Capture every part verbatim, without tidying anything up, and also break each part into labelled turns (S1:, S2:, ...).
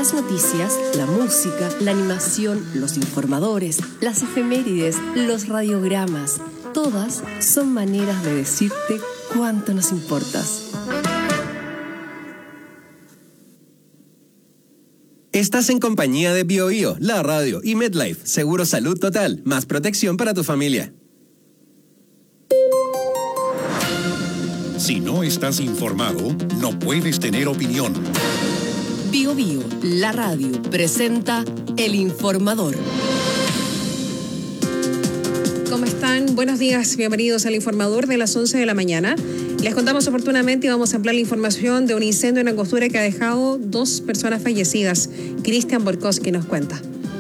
S1: Las noticias, la música, la animación, los informadores, las efemérides, los radiogramas, todas son maneras de decirte cuánto nos importas.
S2: Estás en compañía de BioBio, la radio y MedLife, Seguro Salud Total, más protección para tu familia.
S3: Si no estás informado, no puedes tener opinión.
S1: BioBio, la radio, presenta El Informador.
S4: ¿Cómo están? Buenos días, bienvenidos al Informador de las once de la mañana. Les contamos oportunamente y vamos a ampliar la información de un incendio en Angostura que ha dejado dos personas fallecidas. Cristian Borkowski nos cuenta.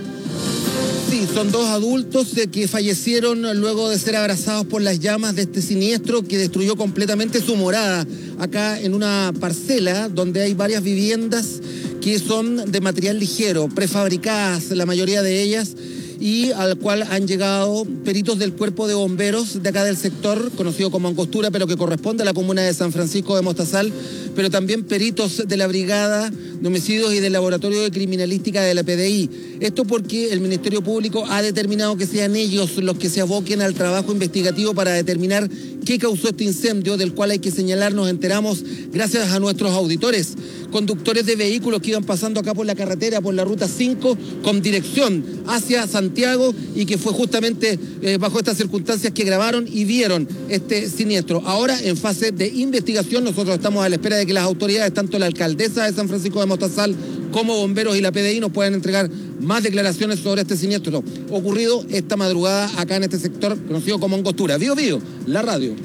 S5: Sí, son dos adultos de que fallecieron luego de ser abrazados por las llamas de este siniestro que destruyó completamente su morada acá en una parcela donde hay varias viviendas que son de material ligero, prefabricadas la mayoría de ellas, y al cual han llegado peritos del Cuerpo de Bomberos de acá del sector, conocido como Angostura, pero que corresponde a la comuna de San Francisco de Mostazal, pero también peritos de la Brigada de Homicidios y del Laboratorio de Criminalística de la P D I. Esto porque el Ministerio Público ha determinado que sean ellos los que se aboquen al trabajo investigativo para determinar qué causó este incendio, del cual hay que señalar, nos enteramos gracias a nuestros auditores, conductores de vehículos que iban pasando acá por la carretera, por la ruta cinco, con dirección hacia Santiago, y que fue justamente eh, bajo estas circunstancias que grabaron y vieron este siniestro. Ahora, en fase de investigación, nosotros estamos a la espera de que las autoridades, tanto la alcaldesa de San Francisco de Mostazal como bomberos y la P D I, nos puedan entregar más declaraciones sobre este siniestro ocurrido esta madrugada acá en este sector conocido como Angostura. Bío Bío, la radio.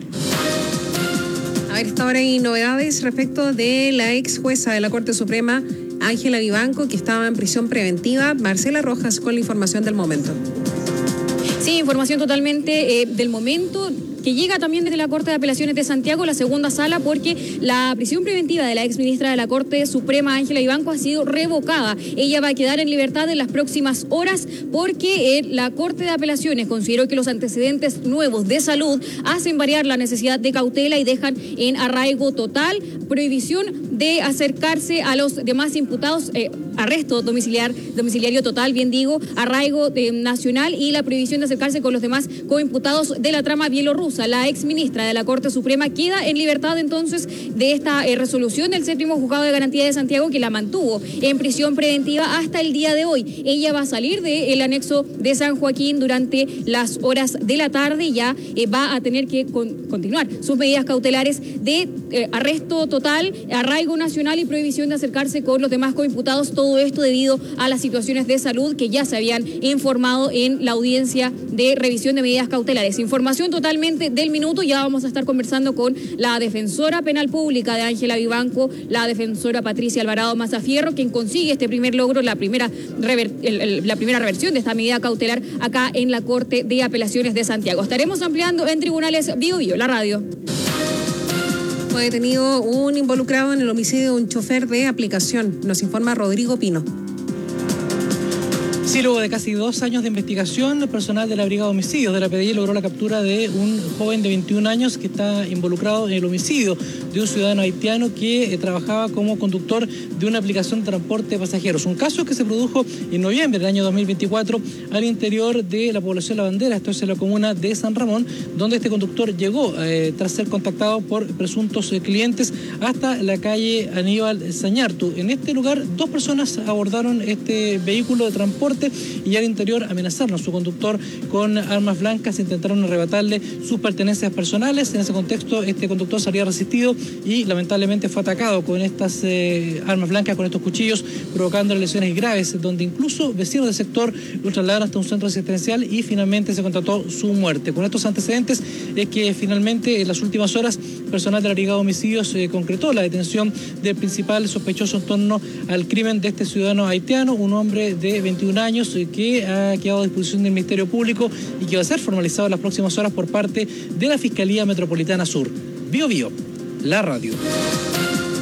S4: A ver, esta hora hay novedades respecto de la ex jueza de la Corte Suprema, Ángela Vivanco, que estaba en prisión preventiva. Marcela Rojas con la información del momento.
S6: Sí, información totalmente eh, del momento, que llega también desde la Corte de Apelaciones de Santiago, la segunda sala, porque la prisión preventiva de la exministra de la Corte Suprema, Ángela Vivanco, ha sido revocada. Ella va a quedar en libertad en las próximas horas porque eh, la Corte de Apelaciones consideró que los antecedentes nuevos de salud hacen variar la necesidad de cautela y dejan en arraigo total, prohibición de acercarse a los demás imputados, eh, arresto domiciliar, domiciliario total, bien digo, arraigo eh, nacional, y la prohibición de acercarse con los demás coimputados de la trama bielorrusa. La exministra de la Corte Suprema queda en libertad entonces de esta eh, resolución del séptimo juzgado de garantía de Santiago, que la mantuvo en prisión preventiva hasta el día de hoy. Ella va a salir del anexo de San Joaquín durante las horas de la tarde y ya eh, va a tener que con, continuar sus medidas cautelares de eh, arresto total, arraigo nacional y prohibición de acercarse con los demás coimputados. Todo esto debido a las situaciones de salud que ya se habían informado en la audiencia de revisión de medidas cautelares. Información totalmente del minuto. Ya vamos a estar conversando con la defensora penal pública de Ángela Vivanco, la defensora Patricia Alvarado Mazafierro, quien consigue este primer logro, la primera, rever, el, el, la primera reversión de esta medida cautelar acá en la Corte de Apelaciones de Santiago. Estaremos ampliando en tribunales Bío Bío, la radio.
S4: Fue detenido un involucrado en el homicidio de un chofer de aplicación, nos informa Rodrigo Pino.
S7: Sí, luego de casi dos años de investigación, el personal de la Brigada de Homicidios de la P D I logró la captura de un joven de veintiún años que está involucrado en el homicidio de un ciudadano haitiano que eh, trabajaba como conductor de una aplicación de transporte de pasajeros. Un caso que se produjo en noviembre del año dos mil veinticuatro al interior de la población La Bandera, esto es en la comuna de San Ramón, donde este conductor llegó eh, tras ser contactado por presuntos eh, clientes hasta la calle Aníbal Sañartu. En este lugar, dos personas abordaron este vehículo de transporte y al interior amenazaron a su conductor con armas blancas, intentaron arrebatarle sus pertenencias personales. En ese contexto, este conductor se había resistido y lamentablemente fue atacado con estas eh, armas blancas, con estos cuchillos, provocando lesiones graves, donde incluso vecinos del sector lo trasladaron hasta un centro asistencial y finalmente se constató su muerte. Con estos antecedentes es que finalmente en las últimas horas personal de la Brigada de Homicidios eh, concretó la detención del principal sospechoso en torno al crimen de este ciudadano haitiano, un hombre de veintiún años que ha quedado a disposición del Ministerio Público y que va a ser formalizado en las próximas horas por parte de la Fiscalía Metropolitana Sur. Bío Bío, la radio.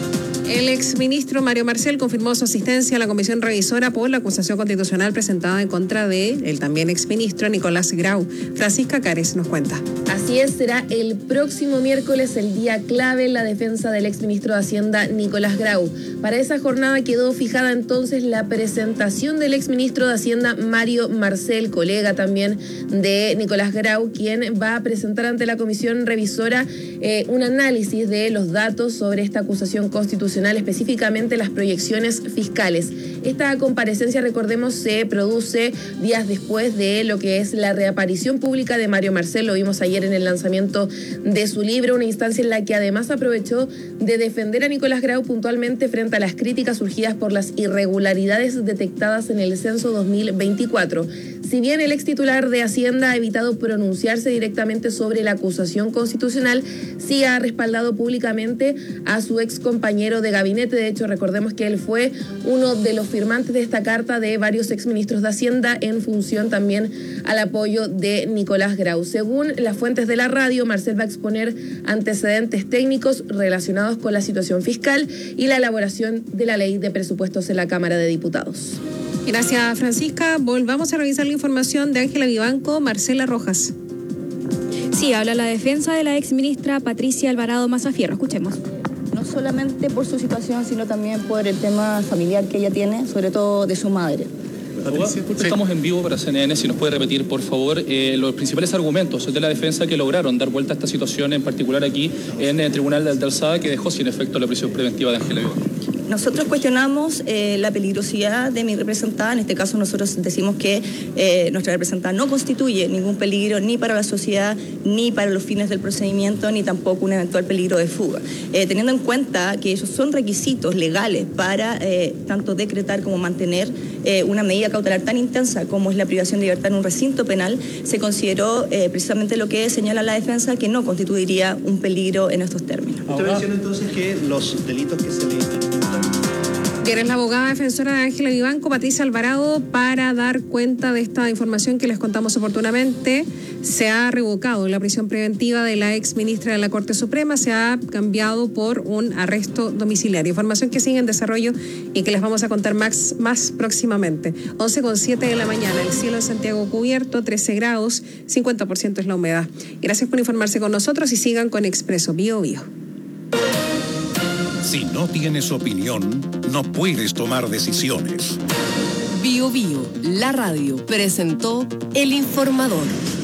S4: El exministro Mario Marcel confirmó su asistencia a la comisión revisora por la acusación constitucional presentada en contra de el también exministro Nicolás Grau. Francisca Cares nos cuenta.
S8: Así es, será el próximo miércoles el día clave en la defensa del exministro de Hacienda Nicolás Grau. Para esa jornada quedó fijada entonces la presentación del exministro de Hacienda Mario Marcel, colega también de Nicolás Grau, quien va a presentar ante la comisión revisora eh, un análisis de los datos sobre esta acusación constitucional, específicamente las proyecciones fiscales. Esta comparecencia, recordemos, se produce días después de lo que es la reaparición pública de Mario Marcel. Lo vimos ayer en el lanzamiento de su libro, una instancia en la que además aprovechó de defender a Nicolás Grau puntualmente frente a las críticas surgidas por las irregularidades detectadas en el censo dos mil veinticuatro. Si bien el ex titular de Hacienda ha evitado pronunciarse directamente sobre la acusación constitucional, sí ha respaldado públicamente a su ex compañero de gabinete. De hecho, recordemos que él fue uno de los firmantes de esta carta de varios exministros de Hacienda en función también al apoyo de Nicolás Grau. Según las fuentes de la radio, Marcel va a exponer antecedentes técnicos relacionados con la situación fiscal y la elaboración de la ley de presupuestos en la Cámara de Diputados.
S4: Gracias, Francisca. Volvamos a revisar la información de Ángela Vivanco. Marcela Rojas.
S6: Sí, habla la defensa de la exministra Patricia Alvarado Mazafierro. Escuchemos.
S9: No solamente por su situación, sino también por el tema familiar que ella tiene, sobre todo de su madre.
S10: Patricia, estamos en vivo para C N N, si nos puede repetir, por favor, eh, los principales argumentos de la defensa que lograron dar vuelta a esta situación, en particular aquí en el Tribunal de Alta Alzada, que dejó sin efecto la prisión preventiva de Ángela Vivanco.
S9: Nosotros cuestionamos eh, la peligrosidad de mi representada. En este caso nosotros decimos que eh, nuestra representada no constituye ningún peligro ni para la sociedad, ni para los fines del procedimiento, ni tampoco un eventual peligro de fuga. Eh, teniendo en cuenta que esos son requisitos legales para eh, tanto decretar como mantener eh, una medida cautelar tan intensa como es la privación de libertad en un recinto penal, se consideró eh, precisamente lo que señala la defensa, que no constituiría un peligro en estos términos.
S11: Usted menciona entonces que los delitos que se le...
S4: Bien, es la abogada defensora de Ángela Vivanco, Patricia Alvarado, para dar cuenta de esta información que les contamos oportunamente. Se ha revocado la prisión preventiva de la ex ministra de la Corte Suprema, se ha cambiado por un arresto domiciliario. Información que sigue en desarrollo y que les vamos a contar más, más próximamente. once con siete de la mañana, el cielo en Santiago cubierto, trece grados, cincuenta por ciento es la humedad. Gracias por informarse con nosotros y sigan con Expreso Bio Bio.
S3: Si no tienes opinión, no puedes tomar decisiones.
S1: Bio Bio, la radio, presentó El Informador.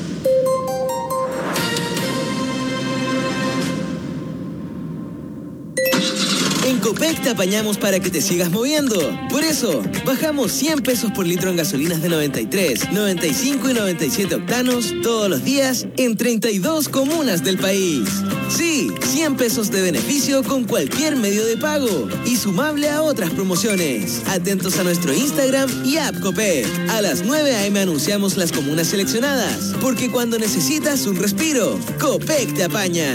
S12: En Copec te apañamos para que te sigas moviendo. Por eso, bajamos cien pesos por litro en gasolinas de noventa y tres, noventa y cinco y noventa y siete octanos todos los días en treinta y dos comunas del país. Sí, cien pesos de beneficio con cualquier medio de pago y sumable a otras promociones. Atentos a nuestro Instagram y app Copec. A las nueve a eme anunciamos las comunas seleccionadas, porque cuando necesitas un respiro, Copec te apaña.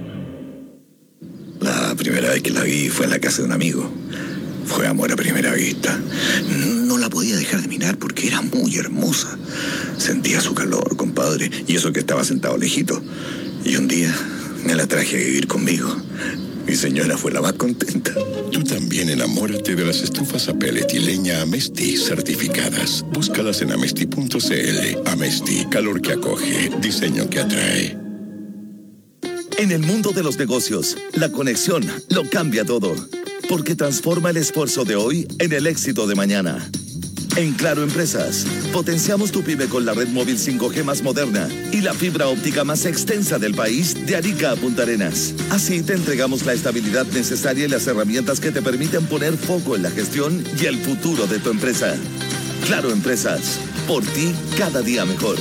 S13: La primera vez que la vi fue en la casa de un amigo. Fue amor a primera vista. No la podía dejar de mirar porque era muy hermosa. Sentía su calor, compadre, y eso que estaba sentado lejito. Y un día me la traje a vivir conmigo. Mi señora fue la más contenta.
S3: Tú también enamórate de las estufas a pellet y leña Amesti certificadas. Búscalas en amesti punto ce ele. Amesti, calor que acoge, diseño que atrae.
S14: En el mundo de los negocios, la conexión lo cambia todo, porque transforma el esfuerzo de hoy en el éxito de mañana. En Claro Empresas, potenciamos tu pyme con la red móvil cinco G más moderna y la fibra óptica más extensa del país, de Arica a Punta Arenas. Así te entregamos la estabilidad necesaria y las herramientas que te permiten poner foco en la gestión y el futuro de tu empresa. Claro Empresas, por ti cada día mejor.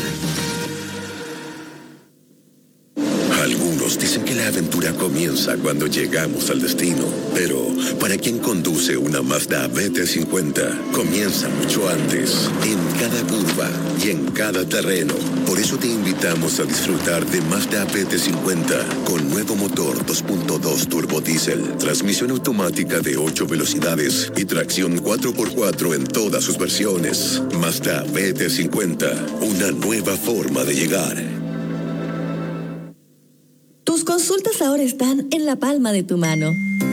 S15: Algunos dicen que la aventura comienza cuando llegamos al destino, pero para quien conduce una Mazda B T cincuenta, comienza mucho antes, en cada curva y en cada terreno. Por eso te invitamos a disfrutar de Mazda B T cincuenta con nuevo motor dos punto dos turbo diésel, transmisión automática de ocho velocidades y tracción cuatro por cuatro en todas sus versiones. Mazda B T cincuenta, una nueva forma de llegar.
S16: Tus consultas ahora están en la palma de tu mano.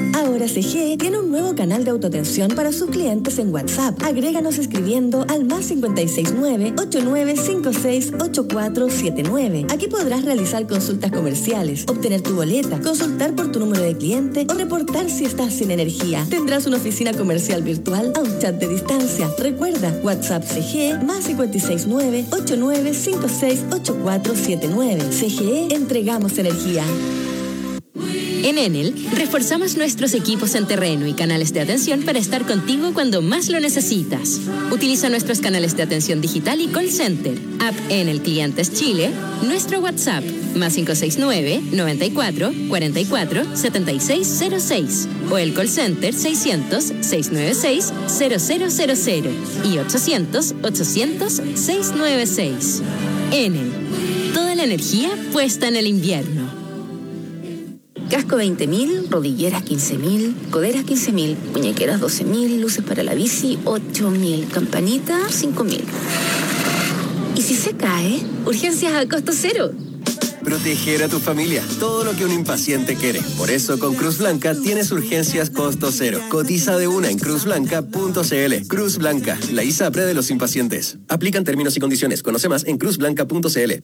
S16: Ahora C G E tiene un nuevo canal de autoatención para sus clientes en WhatsApp. Agréganos escribiendo al más cinco seis nueve, ocho nueve cinco seis, ocho cuatro siete nueve. Aquí podrás realizar consultas comerciales, obtener tu boleta, consultar por tu número de cliente o reportar si estás sin energía. Tendrás una oficina comercial virtual a un chat de distancia. Recuerda, WhatsApp C G E más cinco seis nueve, ocho nueve cinco seis, ocho cuatro siete nueve. C G E, entregamos energía.
S17: En Enel, reforzamos nuestros equipos en terreno y canales de atención para estar contigo cuando más lo necesitas. Utiliza nuestros canales de atención digital y call center, app Enel Clientes Chile, nuestro WhatsApp, más cinco seis nueve, noventa y cuatro, cuarenta y cuatro, setenta y seis cero seis, o el call center seiscientos, seiscientos noventa y seis, cero cero cero cero y ochocientos, ochocientos, seiscientos noventa y seis. Enel, toda la energía puesta en el invierno.
S18: Casco veinte mil, rodilleras quince mil, coderas quince mil, muñequeras doce mil, luces para la bici ocho mil, campanita cinco mil. ¿Y si se cae? Urgencias a costo cero.
S2: Proteger a tu familia, todo lo que un impaciente quiere. Por eso con Cruz Blanca tienes urgencias costo cero. Cotiza de una en cruz blanca punto c l. Cruz Blanca, la ISAPRE de los impacientes. Aplican términos y condiciones. Conoce más en cruz blanca punto c l.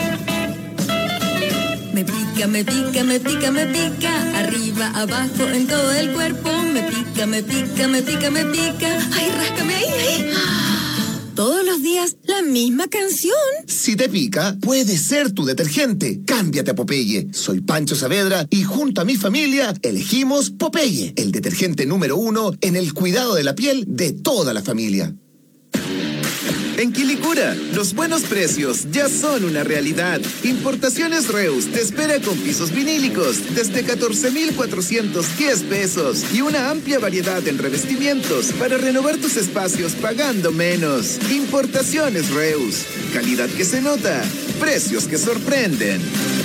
S19: Me pica, me pica, me pica, me pica, arriba, abajo, en todo el cuerpo. Me pica, me pica, me pica, me pica. Ay, ráscame ahí, ahí. Todos los días la misma canción.
S20: Si te pica, puede ser tu detergente. Cámbiate a Popeye. Soy Pancho Saavedra y junto a mi familia elegimos Popeye, el detergente número uno en el cuidado de la piel de toda la familia.
S21: En Quilicura, los buenos precios ya son una realidad. Importaciones Reus te espera con pisos vinílicos desde catorce mil cuatrocientos diez pesos y una amplia variedad en revestimientos para renovar tus espacios pagando menos. Importaciones Reus, calidad que se nota, precios que sorprenden.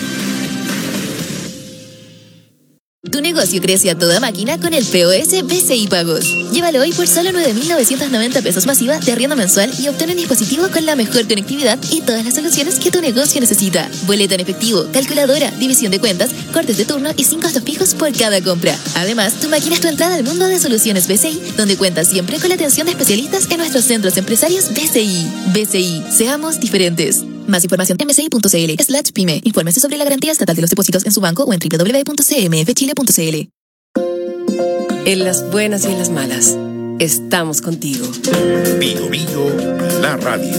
S22: Tu negocio crece a toda máquina con el P O S B C I Pagos. Llévalo hoy por solo nueve mil novecientos noventa pesos masiva de arriendo mensual y obtén un dispositivo con la mejor conectividad y todas las soluciones que tu negocio necesita. Boleta en efectivo, calculadora, división de cuentas, cortes de turno y sin costos fijos por cada compra. Además, tu máquina es tu entrada al mundo de soluciones B C I, donde cuentas siempre con la atención de especialistas en nuestros centros empresarios B C I. B C I, seamos diferentes. Más información en bci.cl slash pyme. Infórmese sobre la garantía estatal de los depósitos en su banco o en doble u doble u doble u punto c m f chile punto c l.
S1: En las buenas y en las malas, estamos contigo.
S3: Bio Bio, la radio.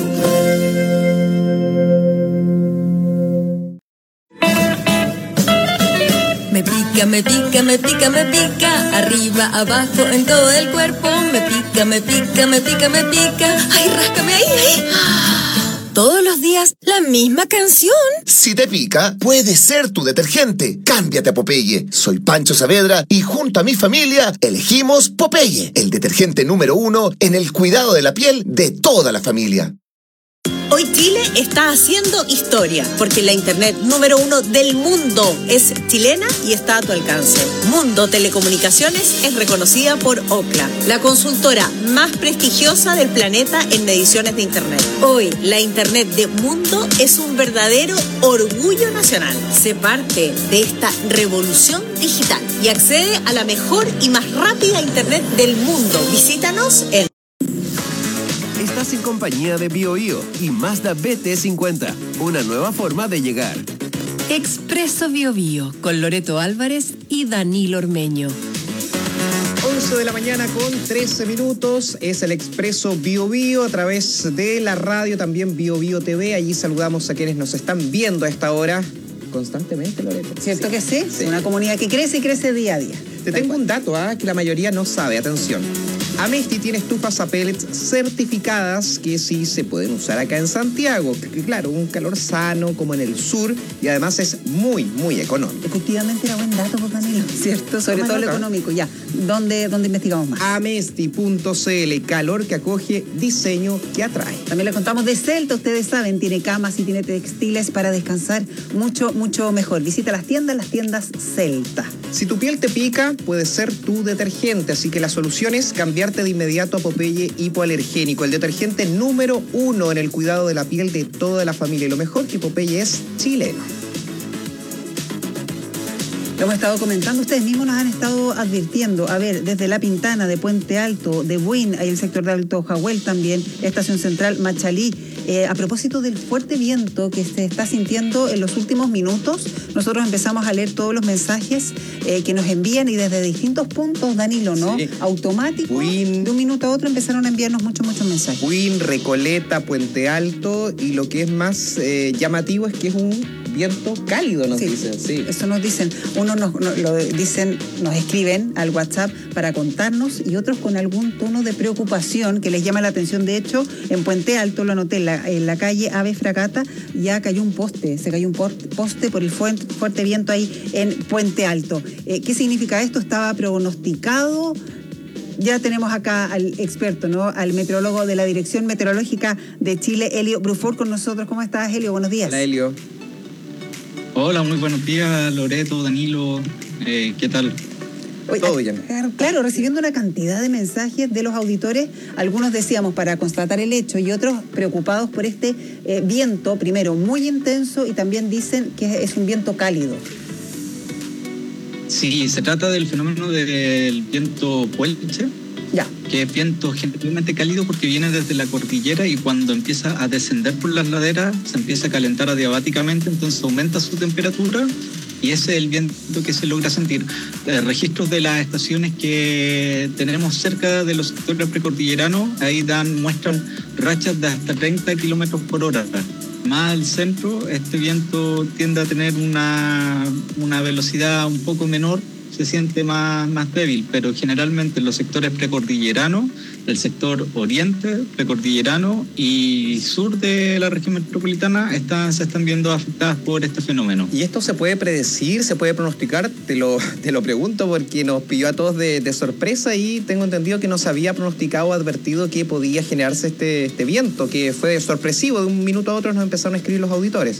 S19: Me pica, me pica, me pica, me pica, arriba, abajo, en todo el cuerpo. Me pica, me pica, me pica, me pica. Ay, ráscame ahí, ahí. Todos los días la misma canción.
S20: Si te pica, puede ser tu detergente. Cámbiate a Popeye. Soy Pancho Saavedra y junto a mi familia elegimos Popeye, el detergente número uno en el cuidado de la piel de toda la familia.
S23: Hoy Chile está haciendo historia, porque la internet número uno del mundo es chilena y está a tu alcance. Mundo Telecomunicaciones es reconocida por Ookla, la consultora más prestigiosa del planeta en mediciones de internet. Hoy, la internet de Mundo es un verdadero orgullo nacional. Sé parte de esta revolución digital y accede a la mejor y más rápida internet del mundo. Visítanos en...
S2: Estás en compañía de BioBio y Mazda B T cincuenta, una nueva forma de llegar.
S1: Expreso BioBio con Loreto Álvarez y Danilo Ormeño.
S11: once de la mañana con trece minutos, es el Expreso BioBio a través de la radio, también BioBio T V. Allí saludamos a quienes nos están viendo a esta hora constantemente, Loreto.
S24: ¿Cierto que sí? sí? Una comunidad que crece y crece día a día.
S11: Te tengo cual. un dato ¿eh? que la mayoría no sabe, atención. Amesti tiene estufas a pellets certificadas que sí se pueden usar acá en Santiago. Claro, un calor sano como en el sur y además es muy, muy económico.
S24: Efectivamente era buen dato, pues, Danilo, ¿cierto? Sobre todo lo económico, ya. ¿Dónde, ¿Dónde investigamos más?
S11: Amesti punto c l, calor que acoge, diseño que atrae.
S24: También les contamos de Celta, ustedes saben, tiene camas y tiene textiles para descansar mucho, mucho mejor. Visita las tiendas, las tiendas Celta.
S11: Si tu piel te pica, puede ser tu detergente, así que la solución es cambiarte de inmediato a Popeye Hipoalergénico, el detergente número uno en el cuidado de la piel de toda la familia. Y lo mejor que Popeye es chileno.
S24: Lo hemos estado comentando, ustedes mismos nos han estado advirtiendo. A ver, desde La Pintana, de Puente Alto, de Buin, hay el sector de Alto Jahuel también, Estación Central, Machalí. Eh, a propósito del fuerte viento que se está sintiendo en los últimos minutos, nosotros empezamos a leer todos los mensajes eh, que nos envían y desde distintos puntos, Danilo, ¿no? Sí. Automático, Buin, de un minuto a otro empezaron a enviarnos muchos, muchos mensajes.
S11: Buin, Recoleta, Puente Alto, y lo que es más eh, llamativo es que es un viento cálido, nos
S24: sí,
S11: dicen. Sí,
S24: eso nos dicen. Unos nos, nos lo dicen, nos escriben al WhatsApp para contarnos y otros con algún tono de preocupación que les llama la atención. De hecho, en Puente Alto, lo anoté, en la, en la calle Ave Fragata, ya cayó un poste, se cayó un poste por el fuerte, fuerte viento ahí en Puente Alto. Eh, ¿Qué significa esto? Estaba pronosticado. Ya tenemos acá al experto, ¿no? Al meteorólogo de la Dirección Meteorológica de Chile, Helio Bruford, con nosotros. ¿Cómo estás, Helio? Buenos días.
S11: Hola, Helio.
S5: Hola, muy buenos días, Loreto, Danilo, eh, ¿qué tal?
S24: Oye, todo bien. Claro, recibiendo una cantidad de mensajes de los auditores, algunos decíamos para constatar el hecho y otros preocupados por este eh, viento, primero muy intenso y también dicen que es un viento cálido.
S5: Sí, se trata del fenómeno del viento puelche.
S24: Ya.
S5: Que es viento generalmente cálido porque viene desde la cordillera y cuando empieza a descender por las laderas se empieza a calentar adiabáticamente, entonces aumenta su temperatura y ese es el viento que se logra sentir. Eh, registros de las estaciones que tenemos cerca de los sectores precordilleranos, ahí dan, muestran rachas de hasta treinta kilómetros por hora. Más al centro, este viento tiende a tener una, una velocidad un poco menor, se siente más, más débil, pero generalmente en los sectores precordilleranos, el sector oriente, precordillerano y sur de la región metropolitana están, se están viendo afectadas por este fenómeno.
S11: ¿Y esto se puede predecir, se puede pronosticar? Te lo, te lo pregunto porque nos pilló a todos de, de sorpresa y tengo entendido que no se había pronosticado o advertido que podía generarse este, este viento, que fue sorpresivo, de un minuto a otro nos empezaron a escribir los auditores.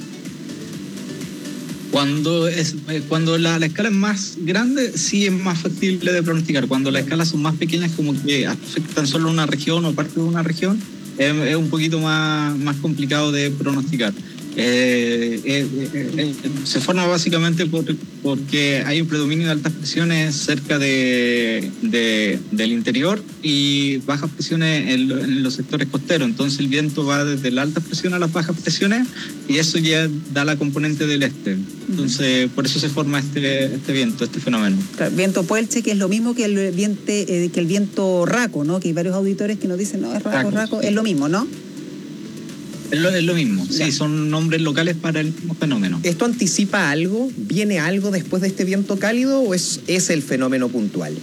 S5: Cuando, es, cuando la, la escala es más grande, sí es más factible de pronosticar. Cuando las escalas son más pequeñas, como que afectan solo una región o parte de una región, es, es un poquito más, más complicado de pronosticar. Eh, eh, eh, eh, se forma básicamente por, porque hay un predominio de altas presiones cerca de, de, del interior y bajas presiones en, en los sectores costeros. Entonces el viento va desde la alta presión a las bajas presiones y eso ya da la componente del este. Entonces por eso se forma este, este viento, este fenómeno.
S24: Claro, viento puelche, que es lo mismo que el, viente, eh, que el viento raco, ¿no? Que hay varios auditores que nos dicen, no, es raco, raco, raco. Sí. Es lo mismo, ¿no?
S5: Es lo, es lo mismo, ya. Sí, son nombres locales para el mismo fenómeno.
S11: ¿Esto anticipa algo? ¿Viene algo después de este viento cálido o es, es el fenómeno puntual?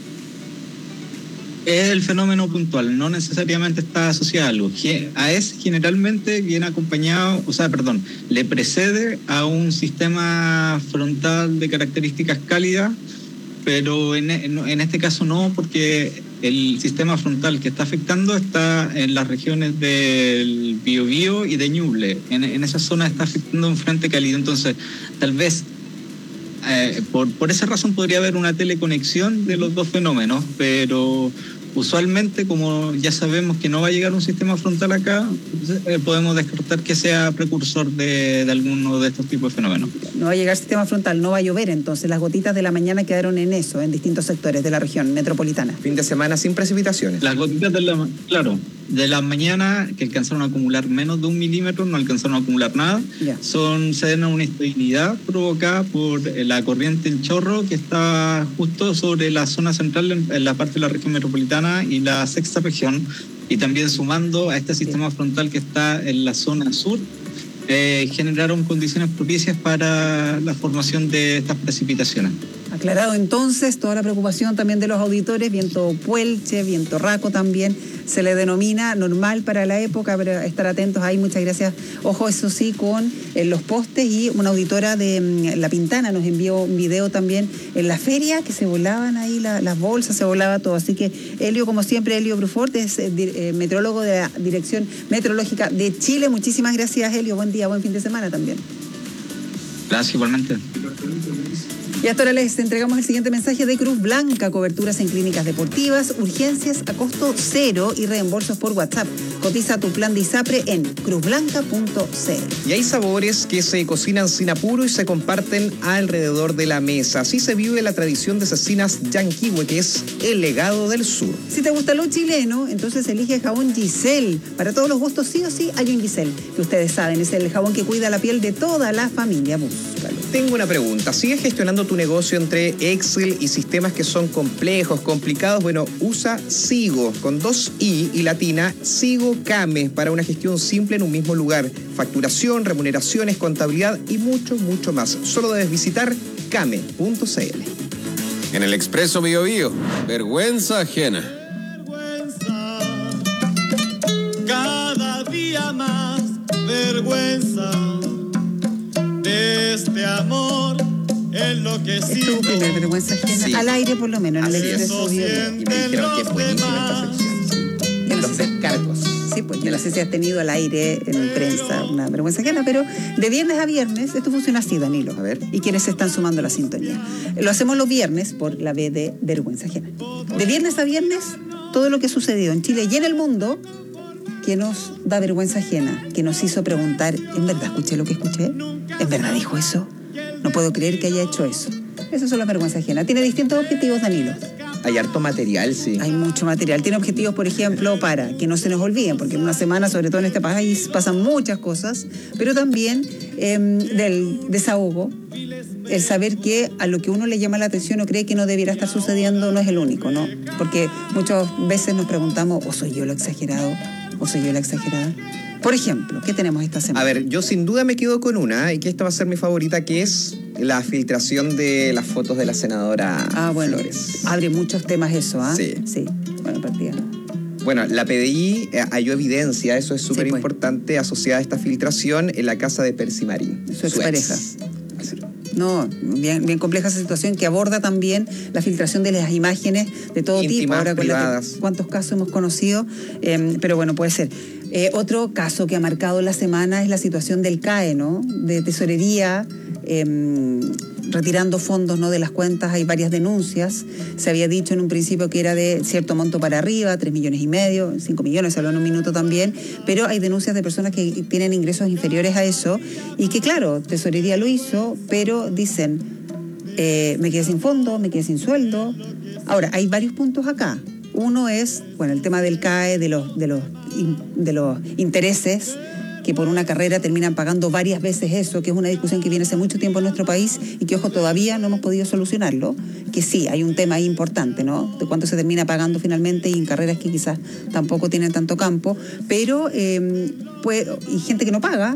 S5: Es el fenómeno puntual, no necesariamente está asociado a algo. A ese generalmente viene acompañado, o sea, perdón, le precede a un sistema frontal de características cálidas, pero en, en este caso no, porque el sistema frontal que está afectando está en las regiones del Biobío y de Ñuble. En, en esa zona está afectando un frente cálido. Entonces, tal vez eh, por, por esa razón podría haber una teleconexión de los dos fenómenos, pero usualmente, como ya sabemos que no va a llegar un sistema frontal acá, eh, podemos descartar que sea precursor de, de alguno de estos tipos de fenómenos.
S24: No va a llegar sistema frontal, no va a llover, entonces las gotitas de la mañana quedaron en eso, en distintos sectores de la región metropolitana.
S11: Fin de semana sin precipitaciones.
S5: Las gotitas de la, claro, de la mañana que alcanzaron a acumular menos de un milímetro, no alcanzaron a acumular nada, yeah. Son, se deben a una estabilidad provocada por la corriente en chorro que está justo sobre la zona central, en, en la parte de la región metropolitana y la sexta región, y también sumando a este sistema frontal que está en la zona sur, eh, generaron condiciones propicias para la formación de estas precipitaciones.
S24: Aclarado entonces toda la preocupación también de los auditores, viento puelche, viento raco también, se le denomina normal para la época, pero estar atentos ahí, muchas gracias. Ojo, eso sí, con eh, los postes, y una auditora de mm, La Pintana nos envió un video también en la feria, que se volaban ahí la, las bolsas, se volaba todo. Así que Helio, como siempre, Helio Bruford es eh, eh, meteorólogo de la Dirección Meteorológica de Chile. Muchísimas gracias, Helio, buen día, buen fin de semana también.
S5: Gracias, igualmente.
S24: Y hasta ahora les entregamos el siguiente mensaje de Cruz Blanca: coberturas en clínicas deportivas, urgencias a costo cero y reembolsos por WhatsApp. Cotiza tu plan de ISAPRE en cruz blanca punto c l.
S11: Y hay sabores que se cocinan sin apuro y se comparten alrededor de la mesa. Así se vive la tradición de Cecinas Yanquihue, que es el legado del sur.
S24: Si te gusta lo chileno, entonces elige jabón Giselle. Para todos los gustos, sí o sí, hay un Giselle, que ustedes saben, es el jabón que cuida la piel de toda la familia. Búscalo.
S11: Tengo una pregunta. ¿Sigues gestionando tu negocio entre Excel y sistemas que son complejos, complicados? Bueno, usa Sigo, con dos i y latina, Sigo Came, para una gestión simple en un mismo lugar. Facturación, remuneraciones, contabilidad y mucho, mucho más. Solo debes visitar came punto c l.
S6: En el Expreso Bio Bio, vergüenza ajena.
S7: Cada día más vergüenza de este amor enloquecido.
S24: Estuvo primer vergüenza ajena, sí. Al aire por lo menos, en el Expreso Bio Bio.
S11: Y me dijeron que es buenísima esta sección. Sí. Los descargos.
S24: Sí, pues yo no sé si has tenido al aire en prensa una vergüenza ajena, pero de viernes a viernes esto funciona así, Danilo.
S11: A ver.
S24: Y quienes se están sumando a la sintonía. Lo hacemos los viernes por la B de vergüenza ajena. De viernes a viernes, todo lo que ha sucedido en Chile y en el mundo que nos da vergüenza ajena, que nos hizo preguntar, ¿en verdad escuché lo que escuché? ¿En verdad dijo eso? No puedo creer que haya hecho eso. Esas son las vergüenzas ajenas. Tiene distintos objetivos, Danilo.
S11: Hay harto material, sí.
S24: Hay mucho material. Tiene objetivos, por ejemplo, para que no se nos olviden, porque en una semana, sobre todo en este país, pasan muchas cosas, pero también eh, del desahogo, el saber que a lo que uno le llama la atención o cree que no debiera estar sucediendo no es el único, ¿no? Porque muchas veces nos preguntamos, ¿o soy yo lo exagerado? ¿O soy yo la exagerada? Por ejemplo, ¿qué tenemos esta semana?
S11: A ver, yo sin duda me quedo con una, y que esta va a ser mi favorita, que es la filtración de las fotos de la senadora
S24: ah, bueno,
S11: Flores.
S24: Abre muchos temas eso, ¿ah?
S11: Sí.
S24: Sí, bueno, partida.
S11: Bueno, la P D I eh, halló evidencia, eso es súper importante, sí, pues, asociada a esta filtración en la casa de Percy Marín.
S24: Su expareja. No, bien, bien compleja esa situación que aborda también la filtración de las imágenes de todo
S11: íntimas,
S24: tipo. Ahora,
S11: privadas.
S24: Con la que, cuántos casos hemos conocido, eh, pero bueno, puede ser. Eh, otro caso que ha marcado la semana es la situación del C A E, ¿no? De tesorería, eh, retirando fondos, ¿no?, de las cuentas. Hay varias denuncias. Se había dicho en un principio que era de cierto monto para arriba, tres millones y medio, cinco millones, se habló en un minuto también, pero hay denuncias de personas que tienen ingresos inferiores a eso y que, claro, tesorería lo hizo, pero dicen, eh, me quedé sin fondo, me quedé sin sueldo. Ahora, hay varios puntos acá. Uno es, bueno, el tema del C A E, de los, de los, de los intereses, que por una carrera terminan pagando varias veces eso, que es una discusión que viene hace mucho tiempo en nuestro país y que, ojo, todavía no hemos podido solucionarlo, que sí, hay un tema ahí importante, ¿no?, de cuánto se termina pagando finalmente y en carreras que quizás tampoco tienen tanto campo, pero eh, pues, y gente que no paga,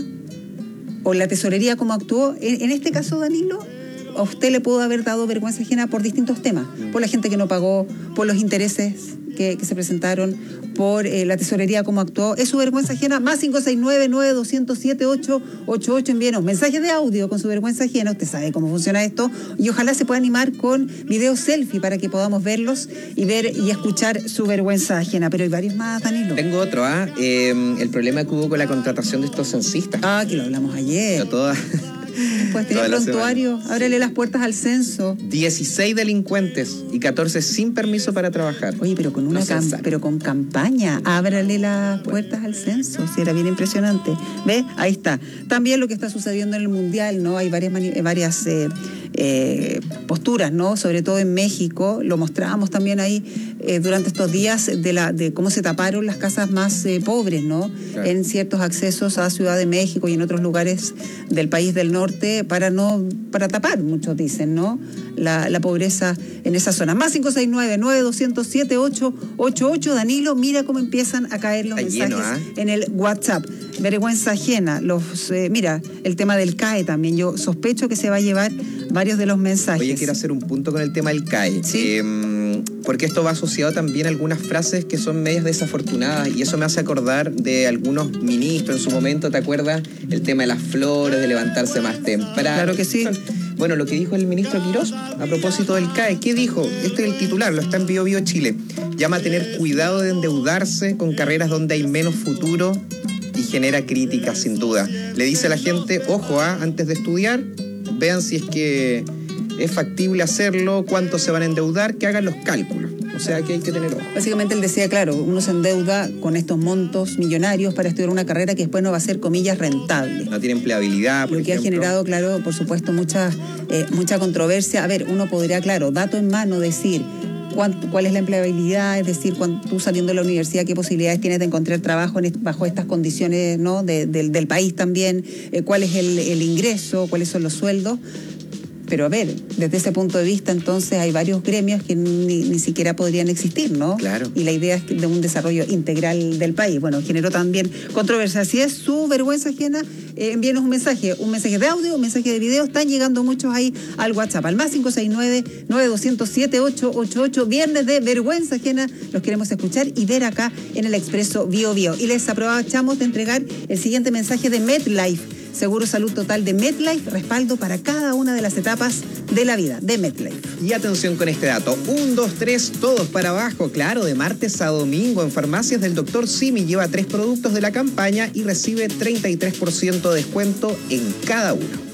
S24: o la tesorería como actuó. En, en este caso, Danilo, a usted le pudo haber dado vergüenza ajena por distintos temas, por la gente que no pagó, por los intereses que, que se presentaron, por eh, la tesorería como actuó. Es su vergüenza ajena. Más cinco seis nueve, nueve dos cero siete, ocho ocho ocho. Envíenos mensajes de audio con su vergüenza ajena. Usted sabe cómo funciona esto y ojalá se pueda animar con videos selfie para que podamos verlos y ver y escuchar su vergüenza ajena. Pero hay varios más, Danilo.
S11: Tengo otro, ¿ah? ¿eh? Eh, el problema que hubo con la contratación de estos censistas.
S24: Ah, que lo hablamos ayer.
S11: Pero toda...
S24: Pues tener prontuario, ábrele las puertas al censo.
S11: dieciséis delincuentes y catorce sin permiso para trabajar.
S24: Oye, pero con una no cam pero con campaña, ábrale las puertas al censo. Sí, era bien impresionante. ¿Ve? Ahí está. También lo que está sucediendo en el Mundial, ¿no? Hay varias, varias eh, eh, posturas, ¿no? Sobre todo en México. Lo mostrábamos también ahí eh, durante estos días de, la, de cómo se taparon las casas más eh, pobres, ¿no? Claro. En ciertos accesos a Ciudad de México y en otros lugares del país del norte, para no para tapar, muchos dicen, ¿no?, la, la pobreza en esa zona. Más cinco seis nueve, nueve dos cero siete, ocho ocho ocho. Danilo, mira cómo empiezan a caer los Está mensajes lleno, ¿eh? En el WhatsApp. Vergüenza ajena. Los, eh, mira, el tema del C A E también. Yo sospecho que se va a llevar varios de los mensajes.
S11: Oye, quiero hacer un punto con el tema del C A E.
S24: ¿Sí?
S11: Eh, porque esto va asociado también a algunas frases que son medias desafortunadas y eso me hace acordar de algunos ministros en su momento, ¿te acuerdas? El tema de las flores, de levantarse más temprano.
S24: Claro que sí.
S11: Bueno, lo que dijo el ministro Quirós a propósito del C A E, ¿qué dijo? Este es el titular, lo está en Bio Bio Chile. Llama a tener cuidado de endeudarse con carreras donde hay menos futuro y genera críticas, sin duda. Le dice a la gente, ojo, ¿ah? antes de estudiar, vean si es que es factible hacerlo, cuánto se van a endeudar, que hagan los cálculos. O sea que hay que tener ojo.
S24: Básicamente él decía, claro, uno se endeuda con estos montos millonarios para estudiar una carrera que después no va a ser, comillas, rentable.
S11: No tiene empleabilidad, por
S24: Lo que
S11: ejemplo.
S24: ha generado, claro, por supuesto, mucha, eh, mucha controversia. A ver, uno podría, claro, dato en mano, decir cuánto, cuál es la empleabilidad, es decir, cuando tú saliendo de la universidad, qué posibilidades tienes de encontrar trabajo en, bajo estas condiciones, ¿no? de, de, del país también, eh, cuál es el, el ingreso, cuáles son los sueldos. Pero a ver, desde ese punto de vista, entonces hay varios gremios que ni, ni siquiera podrían existir, ¿no?
S11: Claro.
S24: Y la idea es de un desarrollo integral del país. Bueno, generó también controversia. Si es su vergüenza ajena, eh, envíenos un mensaje, un mensaje de audio, un mensaje de video. Están llegando muchos ahí al WhatsApp, al más cinco seis nueve, nueve dos cero cero, siete ocho ocho ocho. Viernes de vergüenza ajena. Los queremos escuchar y ver acá en el Expreso Bio Bio. Y les aprovechamos de entregar el siguiente mensaje de MetLife. Seguro Salud Total de MetLife, respaldo para cada una de las etapas de la vida de MetLife.
S11: Y atención con este dato, un, dos, tres, todos para abajo, claro, de martes a domingo en farmacias del doctor Simi lleva tres productos de la campaña y recibe treinta y tres por ciento de descuento en cada uno.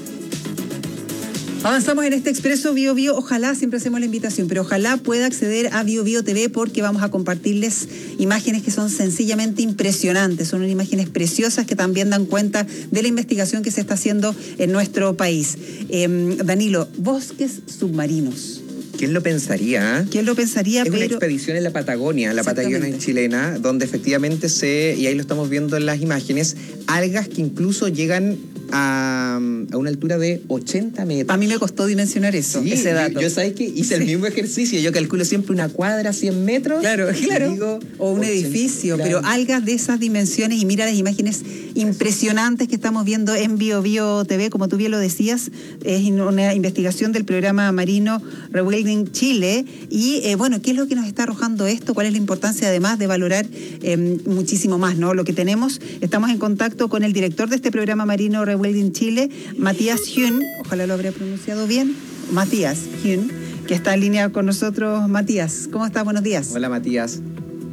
S24: Avanzamos en este Expreso Bio Bio. Ojalá, siempre hacemos la invitación, pero ojalá pueda acceder a Bio Bio T V porque vamos a compartirles imágenes que son sencillamente impresionantes. Son imágenes preciosas que también dan cuenta de la investigación que se está haciendo en nuestro país. Eh, Danilo, bosques submarinos.
S11: ¿Quién lo pensaría?
S24: ¿Quién lo pensaría?
S11: Es
S24: pero...
S11: una expedición en la Patagonia, la Patagonia chilena, donde efectivamente se, y ahí lo estamos viendo en las imágenes, algas que incluso llegan a, a una altura de ochenta metros.
S24: A mí me costó dimensionar eso,
S11: sí,
S24: ese dato.
S11: Yo, yo sabes que hice sí. el mismo ejercicio, yo calculo siempre una cuadra, cien metros.
S24: Claro, claro. Digo, o un ochenta, edificio, claro. Pero algas de esas dimensiones, y mira las imágenes impresionantes que estamos viendo en Bio Bio T V, como tú bien lo decías, es una investigación del programa marino Rewilding Chile. Y eh, bueno, ¿qué es lo que nos está arrojando esto? ¿Cuál es la importancia además de valorar eh, muchísimo más, ¿no? Lo que tenemos? Estamos en contacto con el director de este programa marino Rewilding Chile, Matías Hyun, ojalá lo habré pronunciado bien, Matías Hyun, que está en línea con nosotros. Matías, ¿cómo estás? Buenos días.
S11: Hola, Matías.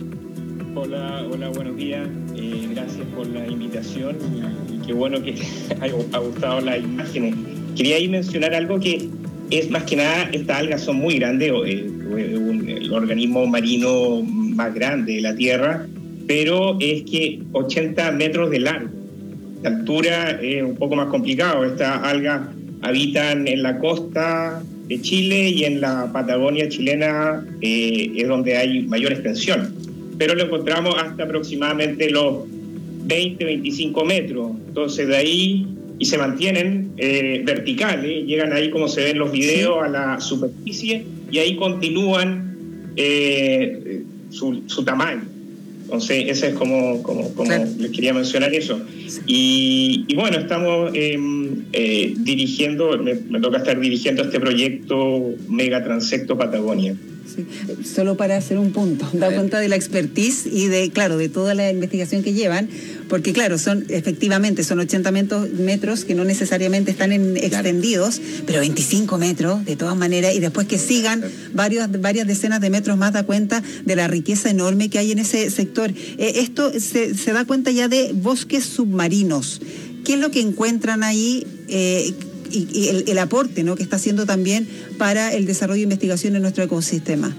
S4: Hola, hola, buenos días. Eh, gracias por la invitación y, y qué bueno que haya gustado las imágenes. Quería ahí mencionar algo que es más que nada, estas algas son muy grandes, eh, un, el organismo marino más grande de la Tierra, pero es que ochenta metros de largo. La altura es un poco más complicado. Estas algas habitan en la costa de Chile y en la Patagonia chilena eh, es donde hay mayor extensión. Pero lo encontramos hasta aproximadamente los veinte, veinticinco metros. Entonces de ahí, y se mantienen eh, verticales, llegan ahí como se ven en los videos a la superficie y ahí continúan eh, su, su tamaño. Entonces, ese es como, como, como claro. les quería mencionar eso. Y, y bueno, estamos eh, eh, dirigiendo, me, me toca estar dirigiendo este proyecto Mega Transecto Patagonia.
S24: Sí. Solo para hacer un punto, da cuenta de la expertise y de, claro, de toda la investigación que llevan, porque claro, son efectivamente son ochenta metros que no necesariamente están en, extendidos, claro. Pero veinticinco metros de todas maneras, y después que sigan varios, varias decenas de metros más, da cuenta de la riqueza enorme que hay en ese sector. Eh, esto se, se da cuenta ya de bosques submarinos. ¿Qué es lo que encuentran ahí? Eh, y, y el, el aporte, ¿no?, que está haciendo también para el desarrollo e investigación en nuestro ecosistema.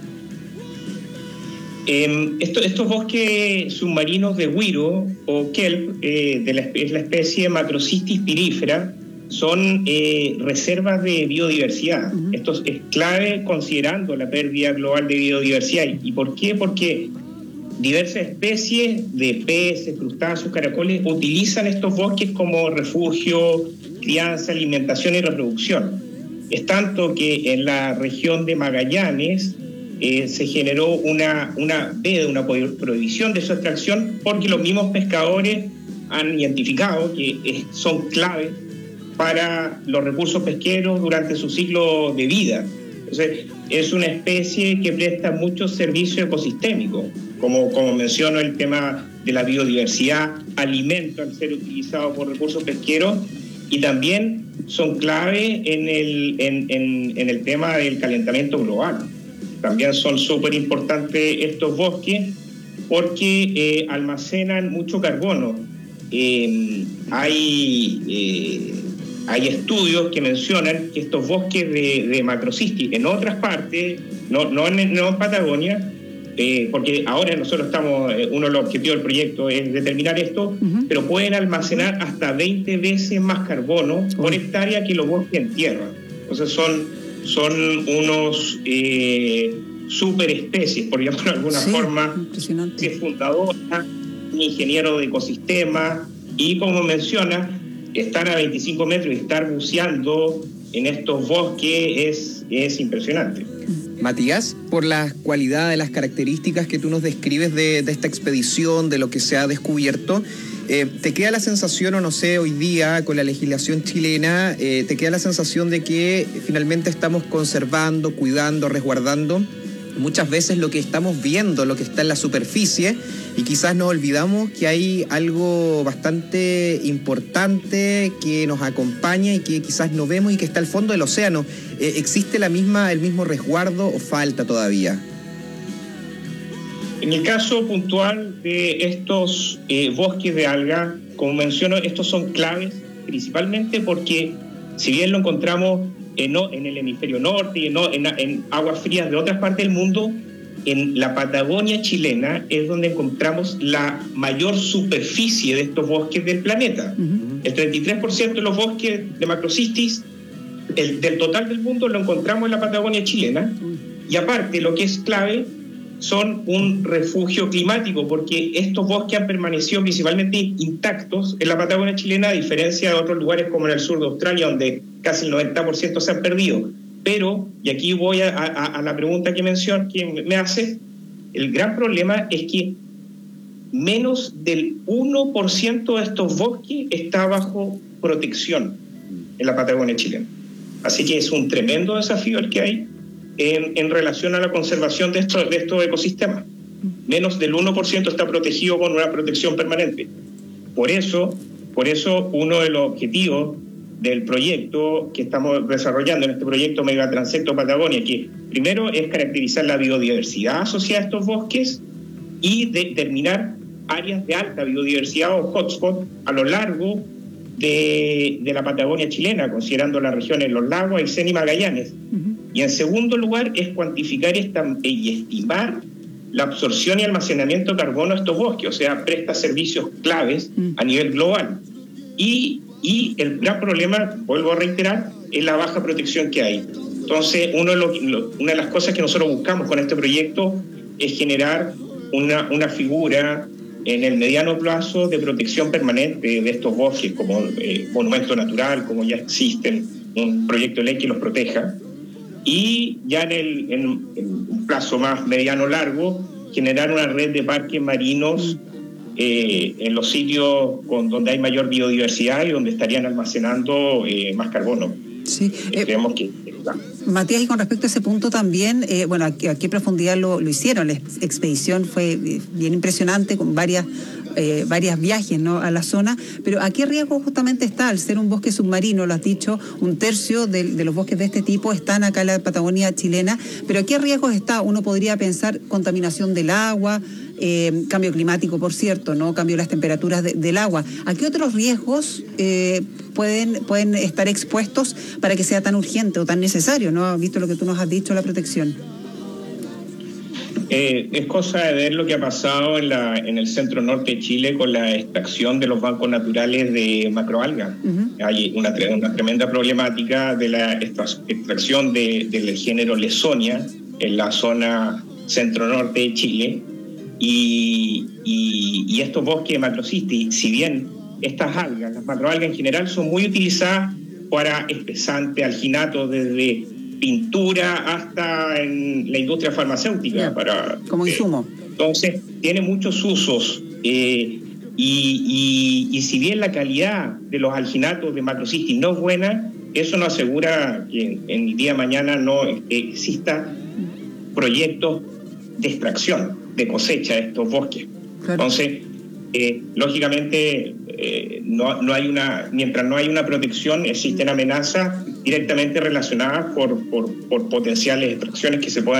S4: Eh, esto, estos bosques submarinos de Wiro o kelp, eh, de la, es la especie Macrocystis pirífera, son eh, reservas de biodiversidad. Uh-huh. Esto es clave considerando la pérdida global de biodiversidad. ¿Y por qué? Porque diversas especies de peces, crustáceos, caracoles utilizan estos bosques como refugio, crianza, alimentación y reproducción. Es tanto que en la región de Magallanes eh, se generó una, una veda, una prohibición de su extracción, porque los mismos pescadores han identificado que eh, son clave para los recursos pesqueros durante su ciclo de vida. Entonces, es una especie que presta muchos servicios ecosistémicos, como, como menciono el tema de la biodiversidad, alimento al ser utilizado por recursos pesqueros, y también son clave en el, en, en, en el tema del calentamiento global. También son súper importantes estos bosques porque eh, almacenan mucho carbono. Eh, hay, eh, hay estudios que mencionan que estos bosques de, de macrocistis en otras partes, no, no, en, no en Patagonia, eh, porque ahora nosotros estamos, eh, uno de los objetivos del proyecto es determinar esto, uh-huh. pero pueden almacenar hasta veinte veces más carbono uh-huh. por hectárea que los bosques en tierra. Entonces son, son unos eh, superespecies, por llamarlo de alguna sí, forma, que es fundadora, un ingeniero de ecosistemas, y como menciona, estar a veinticinco metros y estar buceando en estos bosques es, es impresionante.
S11: Matías, por las cualidades, las características que tú nos describes de, de esta expedición, de lo que se ha descubierto, eh, ¿te queda la sensación, o no sé, hoy día con la legislación chilena, eh, te queda la sensación de que finalmente estamos conservando, cuidando, resguardando muchas veces lo que estamos viendo, lo que está en la superficie, y quizás nos olvidamos que hay algo bastante importante que nos acompaña y que quizás no vemos y que está al fondo del océano? Eh, ¿Existe la misma, el mismo resguardo o falta todavía?
S4: En el caso puntual de estos eh, bosques de alga, como menciono, estos son claves principalmente porque si bien lo encontramos en, en el hemisferio norte y en, en, en aguas frías de otras partes del mundo, en la Patagonia chilena es donde encontramos la mayor superficie de estos bosques del planeta. Uh-huh. El treinta y tres por ciento de los bosques de macrocistis el, del total del mundo lo encontramos en la Patagonia chilena. Uh-huh. Y aparte, lo que es clave, son un refugio climático, porque estos bosques han permanecido principalmente intactos en la Patagonia chilena, a diferencia de otros lugares como en el sur de Australia, donde casi el noventa por ciento se han perdido. Pero, y aquí voy a, a, a la pregunta que, mencion, que me hace, el gran problema es que menos del uno por ciento de estos bosques está bajo protección en la Patagonia chilena. Así que es un tremendo desafío el que hay en, en relación a la conservación de estos, de estos ecosistemas. Menos del uno por ciento está protegido con una protección permanente. Por eso, por eso uno de los objetivos del proyecto que estamos desarrollando en este proyecto Megatransecto Patagonia, que primero es caracterizar la biodiversidad asociada a estos bosques y determinar áreas de alta biodiversidad o hotspot a lo largo de, de la Patagonia chilena, considerando las regiones Los Lagos, Aysén y Magallanes. Uh-huh. Y en segundo lugar es cuantificar esta, y estimar la absorción y almacenamiento de carbono de estos bosques, o sea, presta servicios claves uh-huh. a nivel global. Y Y el gran problema, vuelvo a reiterar, es la baja protección que hay. Entonces, uno de lo, lo, una de las cosas que nosotros buscamos con este proyecto es generar una, una figura en el mediano plazo de protección permanente de estos bosques como eh, monumento natural, como ya existen, un proyecto de ley que los proteja. Y ya en, el, en, en un plazo más mediano-largo, generar una red de parques marinos Eh, en los sitios con, donde hay mayor biodiversidad y donde estarían almacenando eh, más carbono.
S24: Sí.
S4: Eh, creemos que...
S24: Matías, y con respecto a ese punto también, eh, bueno, ¿a qué, a qué profundidad lo, lo hicieron? La expedición fue bien impresionante, con varias eh, varias viajes, ¿no?, a la zona, pero ¿a qué riesgo justamente está? Al ser un bosque submarino, lo has dicho, un tercio de, de los bosques de este tipo están acá en la Patagonia chilena, pero ¿a qué riesgos está? Uno podría pensar contaminación del agua, Eh, cambio climático, por cierto, ¿no?, cambio de las temperaturas de, del agua. ¿A qué otros riesgos eh, pueden, pueden estar expuestos para que sea tan urgente o tan necesario, ¿no? Visto lo que tú nos has dicho, la protección.
S4: Eh, es cosa de ver lo que ha pasado en, la, en el centro norte de Chile con la extracción de los bancos naturales de macroalgas. Uh-huh. Hay una, una tremenda problemática de la extracción de, del género Lesonia en la zona centro-norte de Chile. Y, y, y estos bosques de macrocistis, si bien estas algas, las macroalgas en general, son muy utilizadas para espesante, alginato, desde pintura hasta en la industria farmacéutica. Yeah. Para,
S24: como
S4: eh,
S24: insumo.
S4: Entonces, tiene muchos usos. Eh, y, y, y si bien la calidad de los alginatos de macrocistis no es buena, eso no asegura que en, en el día de mañana no exista proyectos de extracción, de cosecha de estos bosques. Claro. Entonces, eh, lógicamente, eh, no, no hay una, mientras no hay una protección, existen amenazas directamente relacionadas por, por, por potenciales extracciones que se puedan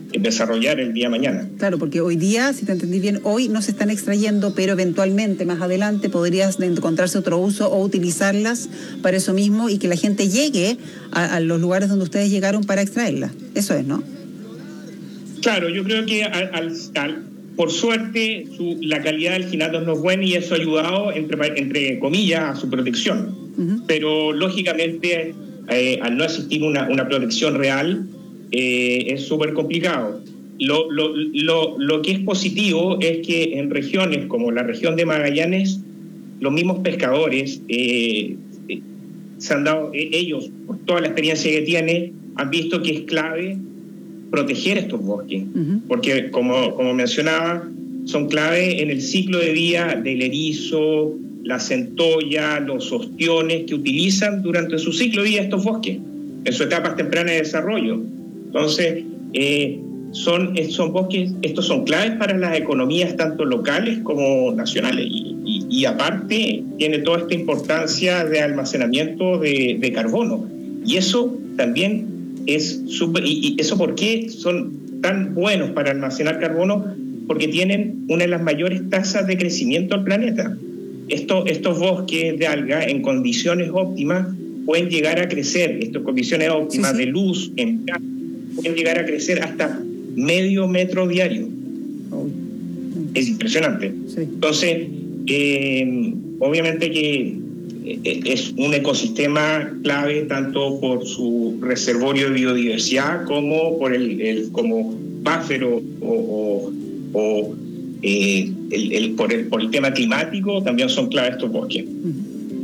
S4: desarrollar el día de mañana.
S24: Claro, porque hoy día, si te entendí bien, hoy no se están extrayendo, pero eventualmente más adelante podrías encontrarse otro uso o utilizarlas para eso mismo y que la gente llegue a, a los lugares donde ustedes llegaron para extraerlas. Eso es, ¿no?
S4: Claro, yo creo que al, al, al, por suerte su, la calidad del ginato no es buena y eso ha ayudado, entre, entre comillas, a su protección. Uh-huh. Pero lógicamente, eh, al no existir una, una protección real, Eh, es súper complicado. Lo, lo, lo, lo que es positivo es que en regiones como la región de Magallanes, los mismos pescadores eh, eh, se han dado, eh, ellos, por toda la experiencia que tienen, han visto que es clave proteger estos bosques, uh-huh. porque como, como mencionaba, son clave en el ciclo de vida del erizo, la centolla, los ostiones que utilizan durante su ciclo de vida estos bosques, en su etapa temprana de desarrollo. Entonces, eh, son, son bosques, estos son claves para las economías tanto locales como nacionales y, y, y aparte tiene toda esta importancia de almacenamiento de, de carbono y eso también es súper, y, y eso ¿por qué son tan buenos para almacenar carbono? Porque tienen una de las mayores tasas de crecimiento del planeta. Esto, estos bosques de alga en condiciones óptimas pueden llegar a crecer, estas condiciones óptimas sí, sí. de luz, en pueden llegar a crecer hasta medio metro diario. Oh. Es impresionante. Sí. Entonces, eh, obviamente que es un ecosistema clave tanto por su reservorio de biodiversidad como por el, el como buffer o, o, o eh, el, el, por, el, por el tema climático también son claves estos bosques. Uh-huh.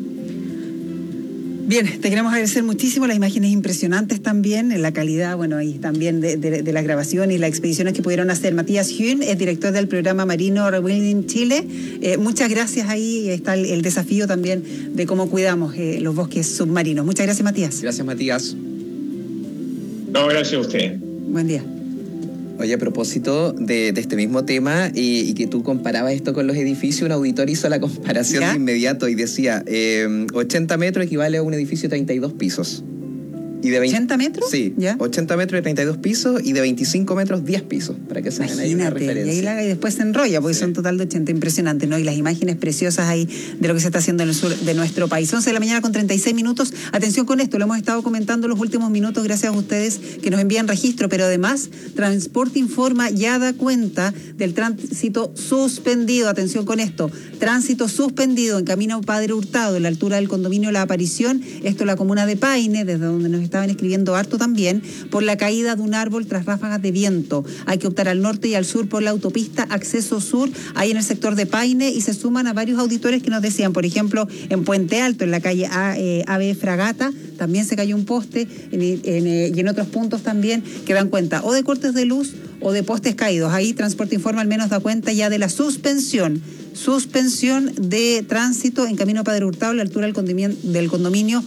S24: Bien, te queremos agradecer muchísimo, las imágenes impresionantes también, la calidad, bueno, y también de, de, de las grabaciones y las expediciones que pudieron hacer. Matías Huhn es director del programa Marino Rewilding Chile. Eh, muchas gracias, ahí está el, el desafío también de cómo cuidamos eh, los bosques submarinos. Muchas gracias, Matías.
S11: Gracias, Matías.
S4: No, gracias a usted.
S24: Buen día.
S11: Oye, a propósito de, de este mismo tema y, y que tú comparabas esto con los edificios, un auditor hizo la comparación ¿Ya? de inmediato y decía eh, ochenta metros equivale a un edificio de treinta y dos pisos. Y de veinte,
S24: ¿ochenta metros?
S11: Sí,
S24: ¿Ya?
S11: ochenta metros de treinta y dos pisos y de veinticinco metros diez pisos, para que se hagan ahí una referencia.
S24: Y, ahí la, y después se enrolla, porque sí. son total de ochenta, impresionante, ¿no? Y las imágenes preciosas ahí de lo que se está haciendo en el sur de nuestro país. once de la mañana con treinta y seis minutos. Atención con esto, lo hemos estado comentando los últimos minutos, gracias a ustedes que nos envían registro, pero además, Transporte Informa ya da cuenta del tránsito suspendido. Atención con esto, tránsito suspendido en camino Padre Hurtado, en la altura del condominio La Aparición, esto en la comuna de Paine, desde donde nos estaban escribiendo harto también, por la caída de un árbol tras ráfagas de viento. Hay que optar al norte y al sur por la autopista Acceso Sur, ahí en el sector de Paine, y se suman a varios auditores que nos decían, por ejemplo, en Puente Alto, en la calle A, eh, A B Fragata, también se cayó un poste, en, en, eh, y en otros puntos también que dan cuenta o de cortes de luz o de postes caídos. Ahí Transporte Informa al menos da cuenta ya de la suspensión suspensión de tránsito en camino Padre Hurtado, a la altura del condominio, del condominio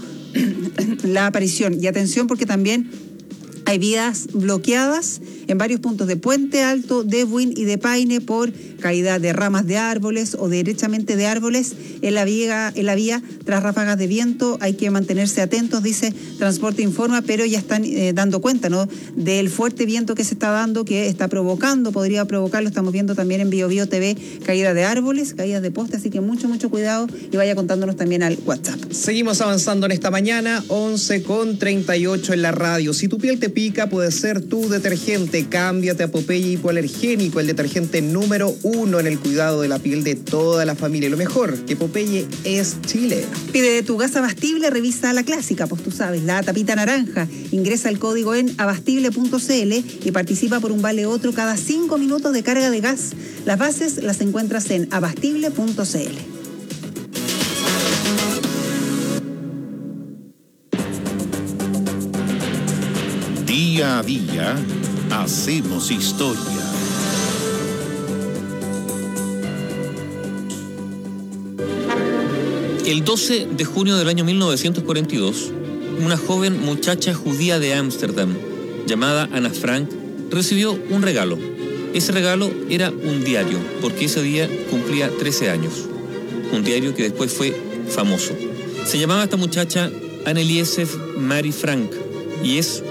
S24: La Aparición. Y atención porque también hay vías bloqueadas en varios puntos de Puente Alto, de Buin y de Paine por caída de ramas de árboles o derechamente de árboles en la vía, en la vía tras ráfagas de viento. Hay que mantenerse atentos, dice Transporte Informa, pero ya están eh, dando cuenta, ¿no?, del fuerte viento que se está dando, que está provocando, podría provocarlo, estamos viendo también en Bio Bio T V, caída de árboles, caídas de postes, así que mucho, mucho cuidado y vaya contándonos también al WhatsApp.
S11: Seguimos avanzando en esta mañana, once con treinta y ocho en la radio. Si tu piel te pica, puede ser tu detergente. Cámbiate a Popeye Hipoalergénico, el detergente número uno en el cuidado de la piel de toda la familia. Lo mejor, que Popeye es Chile.
S24: Pide tu gas Abastible, revisa la clásica, pues tú sabes, la tapita naranja. Ingresa el código en abastible punto c l y participa por un vale otro cada cinco minutos de carga de gas. Las bases las encuentras en abastible punto c l.
S8: Día a día hacemos historia.
S9: El doce de junio del año mil novecientos cuarenta y dos, una joven muchacha judía de Ámsterdam, llamada Ana Frank, recibió un regalo. Ese regalo era un diario, porque ese día cumplía trece años. Un diario que después fue famoso. Se llamaba esta muchacha Anneliese Marie Frank, y es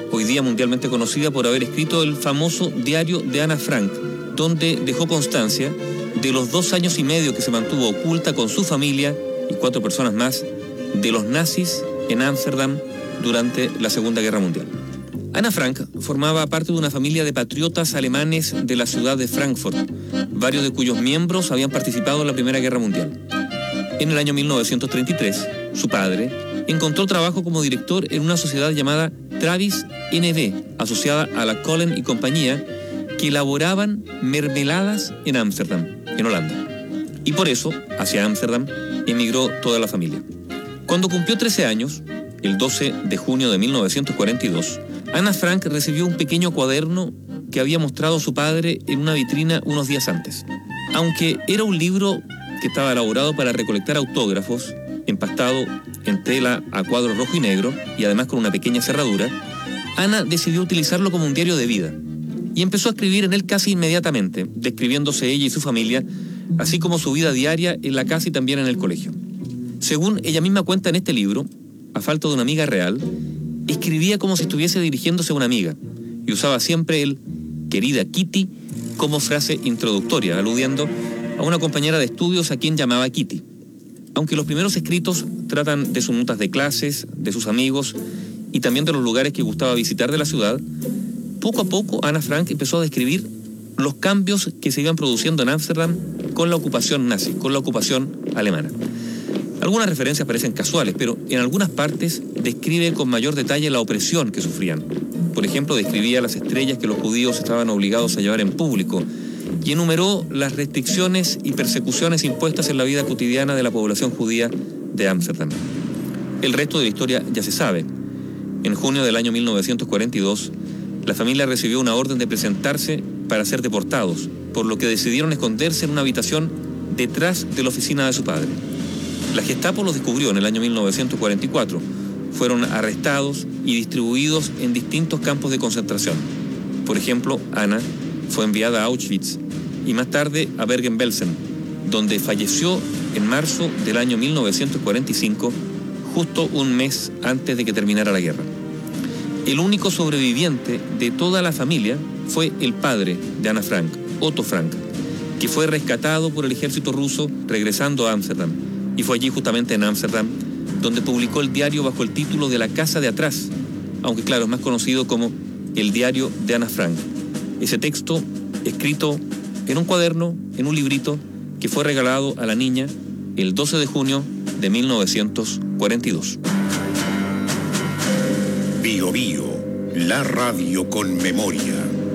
S9: hoy día mundialmente conocida por haber escrito el famoso diario de Ana Frank, donde dejó constancia de los dos años y medio que se mantuvo oculta con su familia y cuatro personas más de los nazis en Ámsterdam durante la Segunda Guerra Mundial. Ana Frank formaba parte de una familia de patriotas alemanes de la ciudad de Frankfurt, varios de cuyos miembros habían participado en la Primera Guerra Mundial. En el año mil novecientos treinta y tres, su padre encontró trabajo como director en una sociedad llamada Travis N V, asociada a la Collen y compañía, que elaboraban mermeladas en Ámsterdam, en Holanda. Y por eso, hacia Ámsterdam, emigró toda la familia. Cuando cumplió trece años, el doce de junio de mil novecientos cuarenta y dos, Ana Frank recibió un pequeño cuaderno que había mostrado su padre en una vitrina unos días antes. Aunque era un libro que estaba elaborado para recolectar autógrafos, empastado en tela a cuadro rojo y negro y además con una pequeña cerradura, Ana decidió utilizarlo como un diario de vida y empezó a escribir en él casi inmediatamente, describiéndose ella y su familia, así como su vida diaria en la casa y también en el colegio. Según ella misma cuenta en este libro, a falta de una amiga real, escribía como si estuviese dirigiéndose a una amiga y usaba siempre el "querida Kitty" como frase introductoria, aludiendo a una compañera de estudios a quien llamaba Kitty. Aunque los primeros escritos tratan de sus notas de clases, de sus amigos y también de los lugares que gustaba visitar de la ciudad, poco a poco Ana Frank empezó a describir los cambios que se iban produciendo en Ámsterdam con la ocupación nazi, con la ocupación alemana. Algunas referencias parecen casuales, pero en algunas partes describe con mayor detalle la opresión que sufrían. Por ejemplo, describía las estrellas que los judíos estaban obligados a llevar en público y enumeró las restricciones y persecuciones impuestas en la vida cotidiana de la población judía de Ámsterdam. El resto de la historia ya se sabe. En junio del año mil novecientos cuarenta y dos, la familia recibió una orden de presentarse para ser deportados, por lo que decidieron esconderse en una habitación detrás de la oficina de su padre. La Gestapo los descubrió en el año mil novecientos cuarenta y cuatro. Fueron arrestados y distribuidos en distintos campos de concentración. Por ejemplo, Ana fue enviada a Auschwitz y más tarde a Bergen-Belsen, donde falleció en marzo del año mil novecientos cuarenta y cinco, justo un mes antes de que terminara la guerra. El único sobreviviente de toda la familia fue el padre de Ana Frank, Otto Frank, que fue rescatado por el ejército ruso regresando a Ámsterdam. Y fue allí, justamente en Ámsterdam, donde publicó el diario bajo el título de La Casa de Atrás, aunque claro, es más conocido como El Diario de Ana Frank. Ese texto, escrito en un cuaderno, en un librito, que fue regalado a la niña el doce de junio de mil novecientos cuarenta y dos.
S8: Bio Bio, la radio con memoria.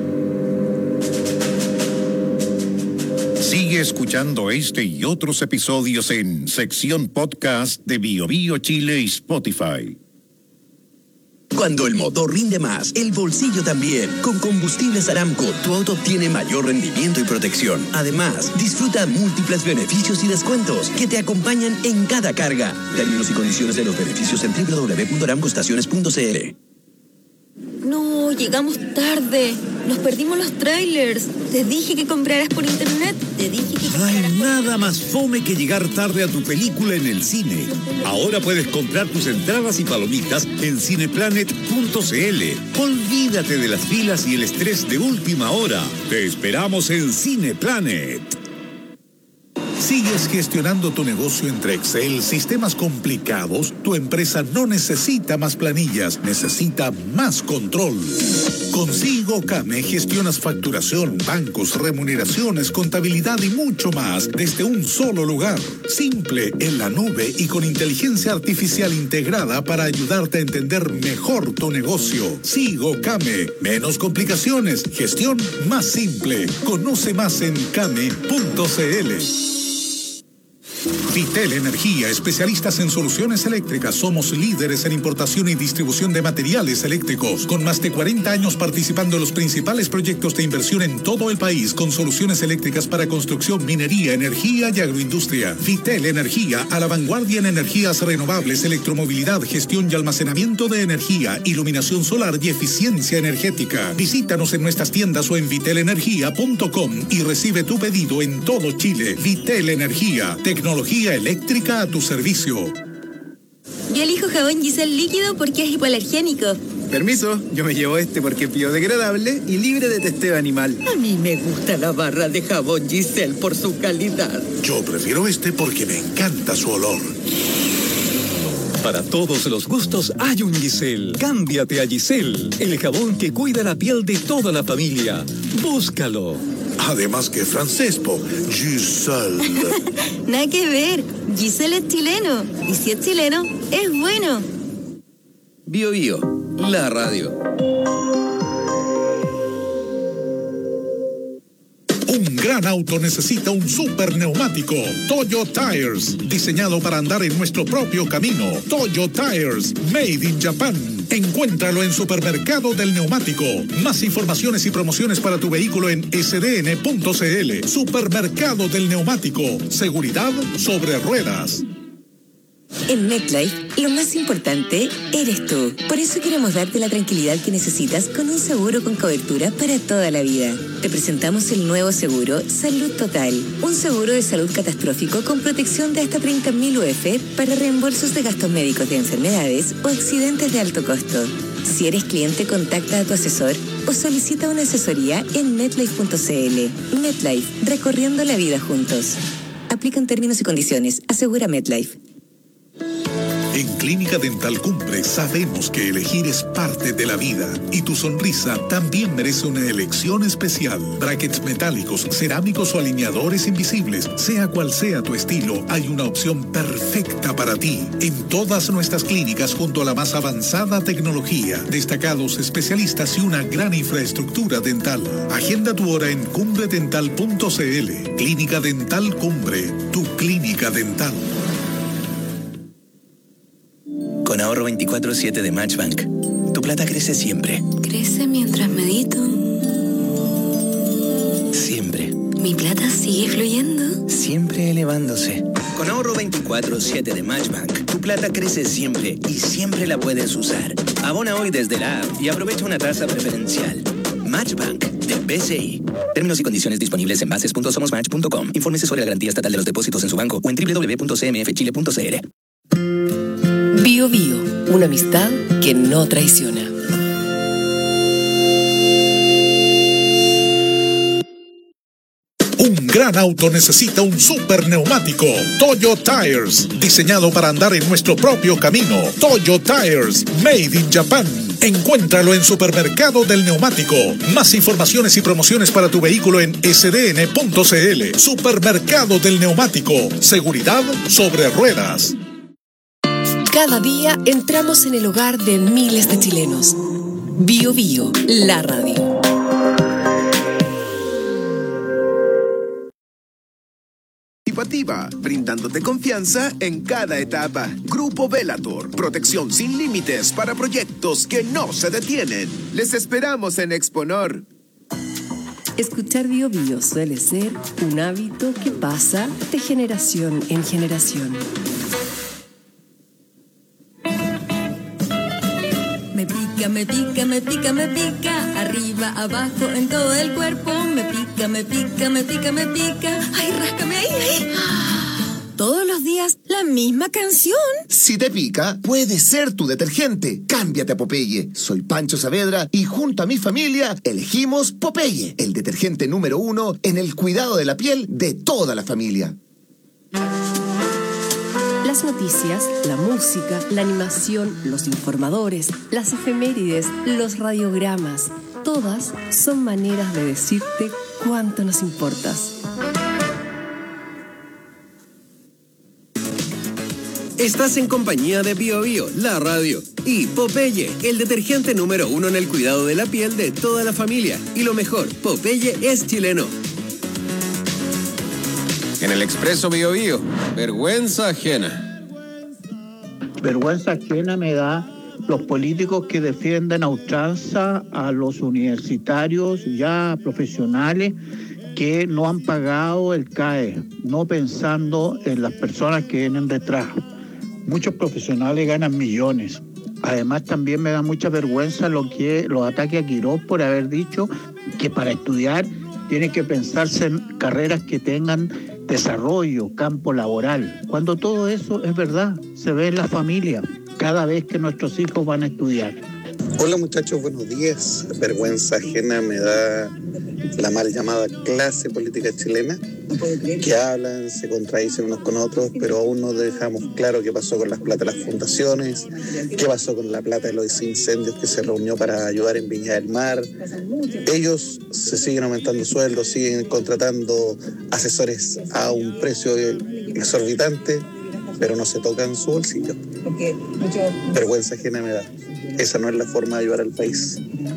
S8: Sigue escuchando este y otros episodios en sección podcast de Bio Bio Chile y Spotify.
S10: Cuando el motor rinde más, el bolsillo también. Con Combustibles Aramco, tu auto obtiene mayor rendimiento y protección. Además, disfruta múltiples beneficios y descuentos que te acompañan en cada carga. Términos y condiciones de los beneficios en doble u doble u doble u punto aramco estaciones punto c l.
S19: No, llegamos tarde. Nos perdimos los trailers. Te dije que compraras por internet. Te dije que
S12: No hay nada más fome que llegar tarde a tu película en el cine. Ahora puedes comprar tus entradas y palomitas en cineplanet punto c l. Olvídate de las filas y el estrés de última hora. Te esperamos en Cineplanet.
S13: ¿Sigues gestionando tu negocio entre Excel, sistemas complicados? Tu empresa no necesita más planillas, necesita más control. Con SigoCame gestionas facturación, bancos, remuneraciones, contabilidad y mucho más desde un solo lugar. Simple, en la nube y con inteligencia artificial integrada para ayudarte a entender mejor tu negocio. SigoCame, menos complicaciones, gestión más simple. Conoce más en came punto c l. Vitel Energía, especialistas en soluciones eléctricas. Somos líderes en importación y distribución de materiales eléctricos, con más de cuarenta años participando en los principales proyectos de inversión en todo el país, con soluciones eléctricas para construcción, minería, energía y agroindustria. Vitel Energía, a la vanguardia en energías renovables, electromovilidad, gestión y almacenamiento de energía, iluminación solar y eficiencia energética. Visítanos en nuestras tiendas o en vitel energía punto com y recibe tu pedido en todo Chile. Vitel Energía, tecnología eléctrica a tu servicio.
S19: Yo elijo jabón Giselle líquido porque es hipoalergénico.
S14: Permiso, yo me llevo este porque es biodegradable y libre de testeo animal.
S15: A mí me gusta la barra de jabón Giselle por su calidad.
S16: Yo prefiero este porque me encanta su olor.
S12: Para todos los gustos hay un Giselle. Cámbiate a Giselle, el jabón que cuida la piel de toda la familia. Búscalo.
S16: Además que es francés, po. Giselle.
S19: Nada que ver. Giselle es chileno. Y si es chileno, es bueno.
S2: Bio Bio, la radio.
S13: Un gran auto necesita un super neumático. Toyo Tires, diseñado para andar en nuestro propio camino. Toyo Tires, made in Japan. Encuéntralo en Supermercado del Neumático. Más informaciones y promociones para tu vehículo en s d n punto c l. Supermercado del Neumático. Seguridad sobre ruedas.
S17: En MetLife, lo más importante eres tú. Por eso queremos darte la tranquilidad que necesitas con un seguro con cobertura para toda la vida. Te presentamos el nuevo seguro Salud Total. Un seguro de salud catastrófico con protección de hasta treinta mil U F para reembolsos de gastos médicos de enfermedades o accidentes de alto costo. Si eres cliente, contacta a tu asesor o solicita una asesoría en metlife punto c l. MetLife, recorriendo la vida juntos. Aplican términos y condiciones. Asegura MetLife.
S13: En Clínica Dental Cumbre sabemos que elegir es parte de la vida y tu sonrisa también merece una elección especial. Brackets metálicos, cerámicos o alineadores invisibles, sea cual sea tu estilo, hay una opción perfecta para ti. En todas nuestras clínicas junto a la más avanzada tecnología, destacados especialistas y una gran infraestructura dental. Agenda tu hora en cumbre dental punto c l. Clínica Dental Cumbre, tu clínica dental.
S10: Con ahorro veinticuatro siete de Matchbank, tu plata crece siempre.
S18: Crece mientras medito.
S10: Siempre.
S18: Mi plata sigue fluyendo.
S10: Siempre elevándose. Con ahorro veinticuatro siete de Matchbank, tu plata crece siempre y siempre la puedes usar. Abona hoy desde la app y aprovecha una tasa preferencial. Matchbank de B C I. Términos y condiciones disponibles en bases punto somos match punto com. Infórmese sobre la garantía estatal de los depósitos en su banco o en w w w punto c m f chile punto c l.
S1: Bio Bio, una amistad que no traiciona.
S13: Un gran auto necesita un super neumático. Toyo Tires, diseñado para andar en nuestro propio camino. Toyo Tires, made in Japan. Encuéntralo en Supermercado del Neumático. Más informaciones y promociones para tu vehículo en s d n punto c l. Supermercado del Neumático. Seguridad sobre ruedas.
S1: Cada día entramos en el hogar de miles de chilenos. Bio Bio, la radio.
S21: Participativa, brindándote confianza en cada etapa. Grupo Velator, protección sin límites para proyectos que no se detienen. Les esperamos en Exponor.
S1: Escuchar Bio Bio suele ser un hábito que pasa de generación en generación.
S19: Me pica, me pica, me pica, me pica, arriba, abajo, en todo el cuerpo. Me pica, me pica, me pica, me pica. Ay, ráscame ahí, ahí. Todos los días la misma canción.
S20: Si te pica, puede ser tu detergente. Cámbiate a Popeye. Soy Pancho Saavedra y junto a mi familia elegimos Popeye, el detergente número uno en el cuidado de la piel de toda la familia.
S1: Las noticias, la música, la animación, los informadores, las efemérides, los radiogramas, todas son maneras de decirte cuánto nos importas.
S2: Estás en compañía de Bio Bio, la radio, y Popeye, el detergente número uno en el cuidado de la piel de toda la familia. Y lo mejor, Popeye es chileno.
S6: En el Expreso Bio Bio, vergüenza ajena.
S25: Vergüenza ajena me da los políticos que defienden a ultranza a los universitarios ya profesionales que no han pagado el C A E, no pensando en las personas que vienen detrás. Muchos profesionales ganan millones. Además, también me da mucha vergüenza lo que los ataques a Quiroz por haber dicho que para estudiar tiene que pensarse en carreras que tengan desarrollo, campo laboral, cuando todo eso es verdad, se ve en la familia, cada vez que nuestros hijos van a estudiar.
S3: Hola muchachos, buenos días. Vergüenza ajena me da la mal llamada clase política chilena, que hablan, se contradicen unos con otros, pero aún no dejamos claro qué pasó con las plata de las fundaciones, qué pasó con la plata de los incendios que se reunió para ayudar en Viña del Mar. Ellos se siguen aumentando sueldos, siguen contratando asesores a un precio exorbitante, pero no se tocan su bolsillo. Vergüenza ajena me da. Esa no es la forma de ayudar al país.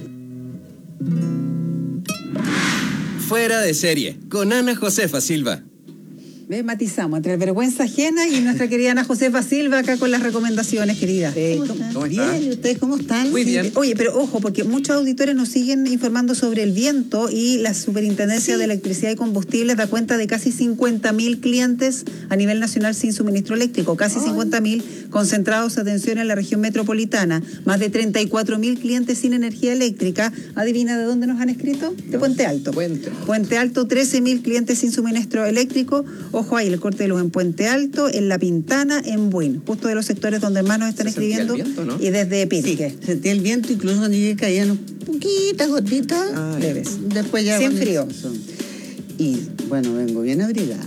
S2: Fuera de serie, con Ana Josefa Silva.
S24: ¿Ves? Matizamos entre vergüenza ajena y nuestra querida Ana Josefa Silva acá con las recomendaciones, querida.
S5: Eh, ¿Cómo, ¿Cómo bien? ¿Y ustedes cómo están?
S24: Muy bien. Oye, pero ojo, porque muchos auditores nos siguen informando sobre el viento y la Superintendencia sí. de Electricidad y Combustibles da cuenta de casi cincuenta mil clientes a nivel nacional sin suministro eléctrico, casi cincuenta mil concentrados, atención, en la región metropolitana, más de treinta y cuatro mil clientes sin energía eléctrica. ¿Adivina de dónde nos han escrito? De Puente Alto.
S5: Puente.
S24: Puente Alto, trece mil clientes sin suministro eléctrico. Ojo ahí, el corte de luz en Puente Alto, en La Pintana, en Buin, justo de los sectores donde más nos están escribiendo.
S5: El viento, ¿no?
S24: Y desde Pirque.
S5: Sí, sentí el viento, incluso cuando llegué caían unas poquitas gotitas.
S24: Ah, leves.
S5: Después ya.
S24: Sin frío.
S5: Y bueno, vengo bien abrigada.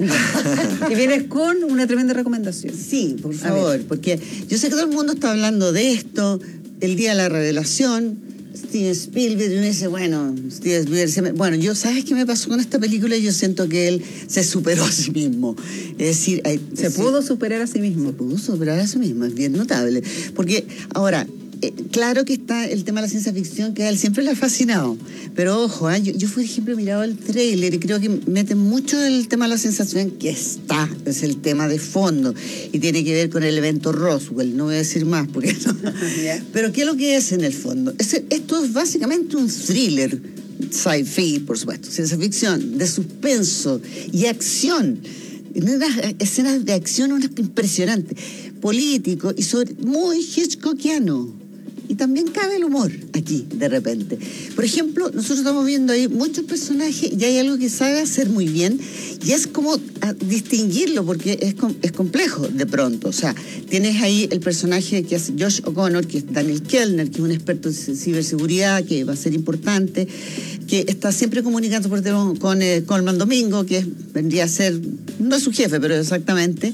S24: Y vienes con una tremenda recomendación.
S5: Sí, por favor, porque yo sé que todo el mundo está hablando de esto, el día de la revelación. Steven Spielberg, y uno dice, bueno, Steven Spielberg, bueno, yo, ¿sabes qué me pasó con esta película? Yo siento que él se superó a sí mismo. Es decir, hay,
S24: se es pudo decir, superar a sí mismo.
S5: Se pudo superar a sí mismo, es bien notable. Porque, ahora, eh, claro que está el tema de la ciencia ficción, que a él siempre le ha fascinado. Pero ojo, ¿eh? yo, yo por ejemplo he mirado el tráiler y creo que mete mucho el tema de la sensación que está, es el tema de fondo. Y tiene que ver con el evento Roswell, no voy a decir más, porque no. Yeah. Pero ¿qué es lo que es en el fondo? Es, esto es básicamente un thriller, sci-fi, por supuesto, ciencia ficción, de suspenso y acción. Unas escenas de acción impresionantes, político y sobre, muy hitchcockiano. Y también cabe el humor aquí, de repente. Por ejemplo, nosotros estamos viendo ahí muchos personajes y hay algo que sabe hacer muy bien y es como distinguirlo porque es, es complejo de pronto. O sea, tienes ahí el personaje que es Josh O'Connor, que es Daniel Kellner, que es un experto en ciberseguridad, que va a ser importante, que está siempre comunicando por teléfono con eh, Colman Domingo, que es, vendría a ser, no es su jefe, pero exactamente.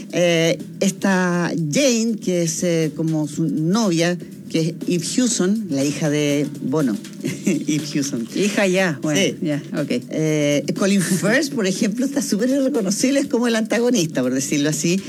S5: Eh, está Jane, que es eh, como su novia, que es Eve Hewson, la hija de Bono. Eve Hewson.
S24: Hija ya, bueno,
S5: sí.
S24: ya, ok.
S5: Eh, Colin Firth, por ejemplo, está súper reconocible, es como el antagonista, por decirlo así.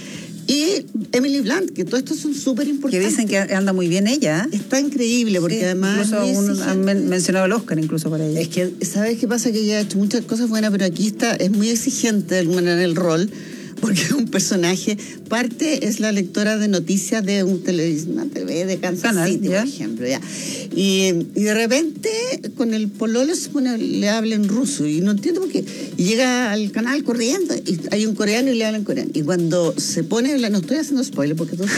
S5: Y Emily Blunt, que todo esto son súper importantes.
S24: Que dicen que anda muy bien ella.
S5: Está increíble, porque sí, además...
S24: Incluso un, han men mencionado el Oscar incluso para ella.
S5: Es que, ¿sabes qué pasa? Que ella ha hecho muchas cosas buenas, pero aquí está, es muy exigente de alguna manera en el rol, porque es un personaje, parte es la lectora de noticias de un televisor, una T V de Kansas Canal, City, ¿ya? Por ejemplo, ya. Y, y de repente con el pololo se pone, le habla en ruso y no entiendo por qué. Y llega al canal corriendo y hay un coreano y le habla en coreano. Y cuando se pone, no estoy haciendo spoiler porque todo...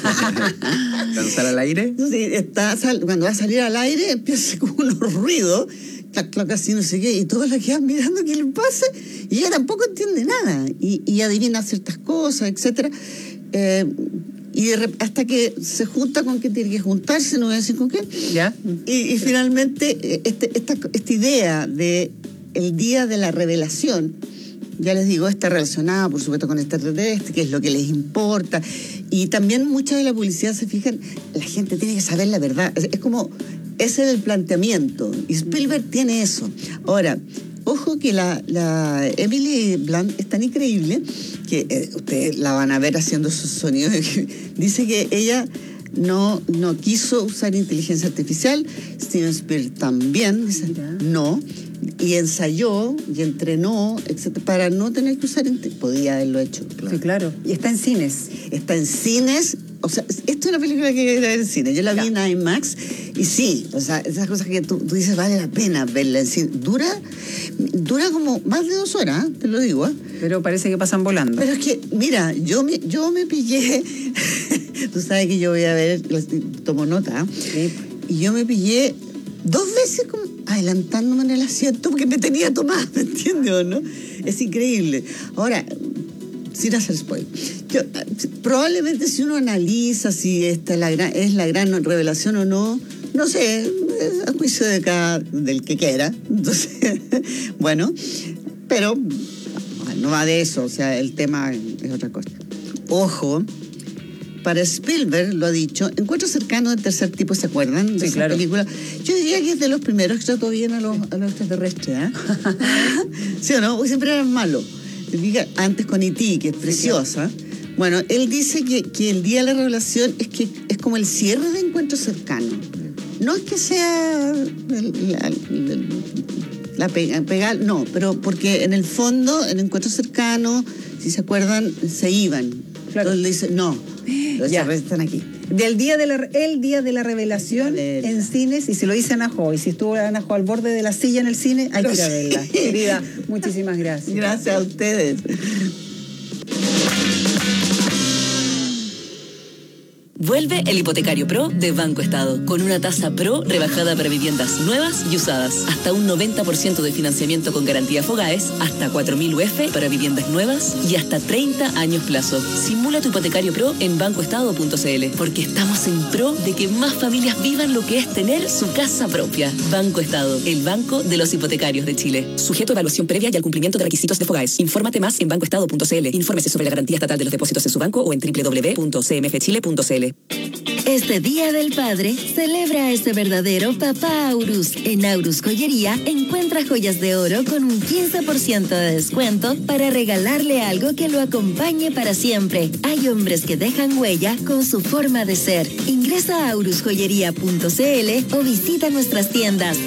S11: ¿Lanzar al aire?
S5: Sí, está, cuando va a salir al aire empieza como unos ruidos, clac, clac, así no sé qué, y todos la quedan mirando qué le pasa, y ella tampoco entiende nada, y, y adivina ciertas cosas, etcétera. Eh, y de, hasta que se junta con que tiene que juntarse, no voy a decir con qué,
S24: ¿ya?
S5: Y, y finalmente este, esta, esta idea de el día de la revelación, ya les digo, está relacionada por supuesto con extraterrestre, que es lo que les importa, y también mucha de la publicidad se fijan, la gente tiene que saber la verdad, es, es como, ese es el planteamiento, y Spielberg tiene eso. Ahora, ojo que la, la Emily Blunt es tan increíble que eh, ustedes la van a ver haciendo sus sonidos. Dice que ella no, no quiso usar inteligencia artificial, Steven Spielberg también, dice, no, y ensayó y entrenó, etcétera, para no tener que usar, podía haberlo hecho.
S24: Claro. Sí, claro. Y está en cines.
S5: Está en cines. O sea, esto es una película que hay que ver en cine. Yo la vi en IMAX y sí, o sea, esas cosas que tú, tú dices, vale la pena verla en cine. Dura, dura como más de dos horas, te lo digo. ¿eh?
S24: Pero parece que pasan volando.
S5: Pero es que, mira, yo me, yo me pillé, tú sabes que yo voy a ver, tomo nota,
S24: sí.
S5: Y yo me pillé dos veces como adelantándome en el asiento porque me tenía tomada, ¿me entiendes o no? Es increíble. Ahora, sin hacer spoiler, yo, probablemente si uno analiza si esta es la gran, es la gran revelación o no, no sé, a juicio de cada, del que quiera. Entonces, bueno, pero no va de eso, o sea, el tema es otra cosa. Ojo, para Spielberg, lo ha dicho, Encuentro cercano del tercer tipo, ¿se acuerdan de
S24: sí,
S5: esa
S24: claro.
S5: película? Yo diría que es de los primeros que trató bien a los, a los extraterrestres, ¿eh? ¿Sí o no? Porque siempre eran malos. Antes con E T, que es preciosa. Bueno, él dice que, que el día de la revelación es que es como el cierre de Encuentro cercano. No es que sea el, la, la, la pega, pegar, no, pero porque en el fondo, en Encuentro cercano, si se acuerdan, se iban. Claro. Entonces le dice, no, los
S24: ya
S5: están aquí.
S24: Del día de la, el día de la revelación en cines, y se lo dice Anajo, y si estuvo Anajo al borde de la silla en el cine, hay que ir a verla. Querida, muchísimas gracias.
S5: Gracias a ustedes.
S4: Vuelve el Hipotecario Pro de Banco Estado, con una tasa Pro rebajada para viviendas nuevas y usadas. Hasta un noventa por ciento de financiamiento con garantía Fogaes, hasta cuatro mil U F para viviendas nuevas y hasta treinta años plazo. Simula tu Hipotecario Pro en banco estado punto c l, porque estamos en pro de que más familias vivan lo que es tener su casa propia. Banco Estado, el banco de los hipotecarios de Chile. Sujeto a evaluación previa y al cumplimiento de requisitos de Fogaes. Infórmate más en banco estado punto c l. Infórmese sobre la garantía estatal de los depósitos en su banco o en doble u doble u doble u punto c m f chile punto c l.
S7: Este Día del Padre, celebra a este verdadero papá Aurus. En Aurus Joyería encuentra joyas de oro con un quince por ciento de descuento para regalarle algo que lo acompañe para siempre. Hay hombres que dejan huella con su forma de ser. Ingresa a aurus joyería punto c l o visita nuestras tiendas.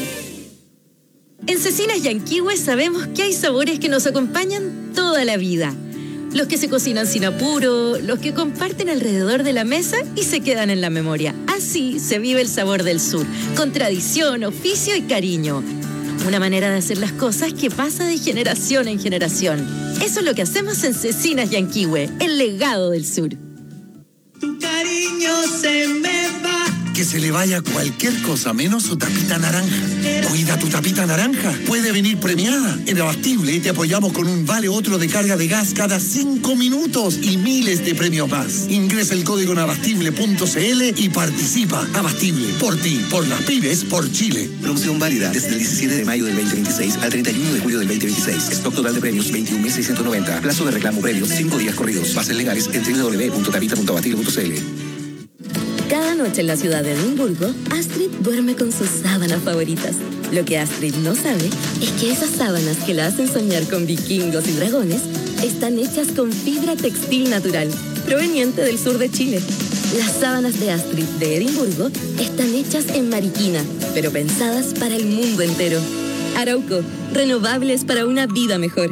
S9: En Cecinas Yanquihue sabemos que hay sabores que nos acompañan toda la vida. Los que se cocinan sin apuro, los que comparten alrededor de la mesa y se quedan en la memoria. Así se vive el sabor del sur, con tradición, oficio y cariño. Una manera de hacer las cosas que pasa de generación en generación. Eso es lo que hacemos en Cecinas Yanquihue, el legado del sur.
S22: Tu cariño se me va.
S23: Que se le vaya cualquier cosa menos su tapita naranja. Cuida tu tapita naranja. Puede venir premiada. En Abastible te apoyamos con un vale otro de carga de gas cada cinco minutos y miles de premios más. Ingresa el código en abastible punto c l y participa. Abastible, por ti, por las pymes, por Chile.
S26: Promoción válida desde el diecisiete de mayo del veinte veintiséis al treinta y uno de julio del veinte veintiséis. Stock total de premios veintiún mil seiscientos noventa. Plazo de reclamo previo cinco días corridos. Bases legales en doble u doble u doble u punto tapita punto abastible punto c l.
S7: Cada noche en la ciudad de Edimburgo, Astrid duerme con sus sábanas favoritas. Lo que Astrid no sabe es que esas sábanas que la hacen soñar con vikingos y dragones están hechas con fibra textil natural, proveniente del sur de Chile. Las sábanas de Astrid de Edimburgo están hechas en Mariquina, pero pensadas para el mundo entero. Arauco, renovables para una vida mejor.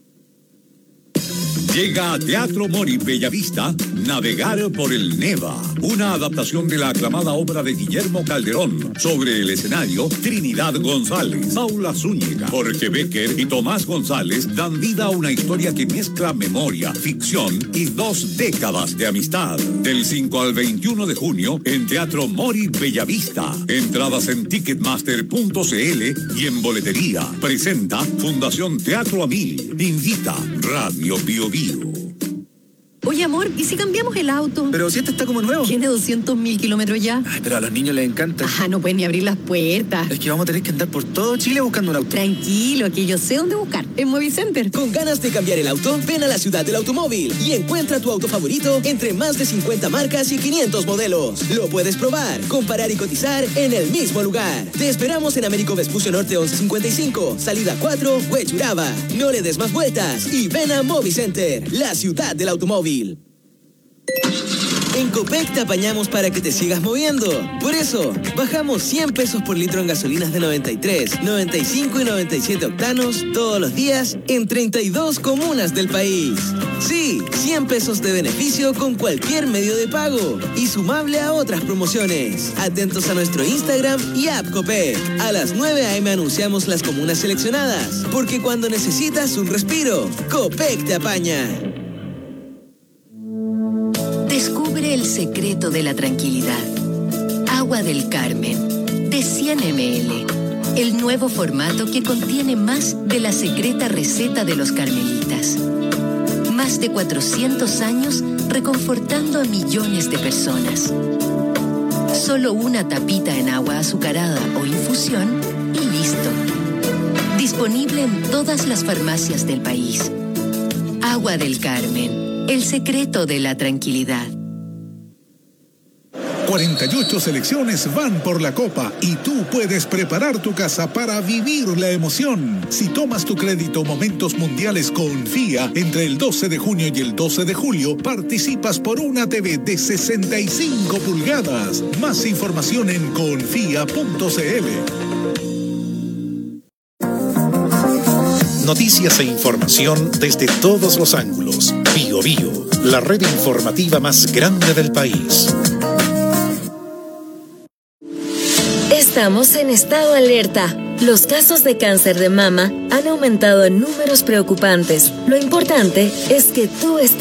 S12: Llega a Teatro Mori Bellavista, Navegar por el Neva, una adaptación de la aclamada obra de Guillermo Calderón. Sobre el escenario, Trinidad González, Paula Zúñiga, Jorge Becker y Tomás González dan vida a una historia que mezcla memoria, ficción y dos décadas de amistad. Del cinco al veintiuno de junio en Teatro Mori Bellavista. Entradas en ticketmaster punto c l y en boletería. Presenta Fundación Teatro Amil. Invita Radio Bio Bio.
S9: Oye, amor, ¿y si cambiamos el auto?
S14: Pero si este está como nuevo.
S9: Tiene doscientos mil kilómetros ya.
S14: Ay, pero a los niños les encanta.
S9: Ah, no pueden ni abrir las puertas.
S14: Es que vamos a tener que andar por todo Chile buscando un auto.
S9: Tranquilo, que yo sé dónde buscar. En Movicenter.
S10: Con ganas de cambiar el auto, ven a la ciudad del automóvil y encuentra tu auto favorito entre más de cincuenta marcas y quinientos modelos. Lo puedes probar, comparar y cotizar en el mismo lugar. Te esperamos en Américo Vespucio Norte once cincuenta y cinco, salida cuatro, Huechuraba. No le des más vueltas y ven a Movicenter, la ciudad del automóvil. En Copec te apañamos para que te sigas moviendo. Por eso, bajamos cien pesos por litro en gasolinas de noventa y tres, noventa y cinco y noventa y siete octanos todos los días en treinta y dos comunas del país. Sí, cien pesos de beneficio con cualquier medio de pago y sumable a otras promociones. Atentos a nuestro Instagram y app Copec. A las nueve a eme anunciamos las comunas seleccionadas, porque cuando necesitas un respiro, Copec te apaña.
S7: Descubre el secreto de la tranquilidad. Agua del Carmen, de cien mililitros. El nuevo formato que contiene más de la secreta receta de los carmelitas. Más de cuatrocientos años reconfortando a millones de personas.
S8: Solo una tapita en agua azucarada o infusión y listo. Disponible en todas las farmacias del país. Agua del Carmen, el secreto de la tranquilidad.
S13: cuarenta y ocho selecciones van por la Copa y tú puedes preparar tu casa para vivir la emoción. Si tomas tu crédito Momentos Mundiales Confía entre el doce de junio y el doce de julio, participas por una T V de sesenta y cinco pulgadas. Más información en confía punto c l.
S15: Noticias e información desde todos los ángulos. Bio Bio, la red informativa más grande del país.
S7: Estamos en estado alerta. Los casos de cáncer de mama han aumentado en números preocupantes. Lo importante es que tú estés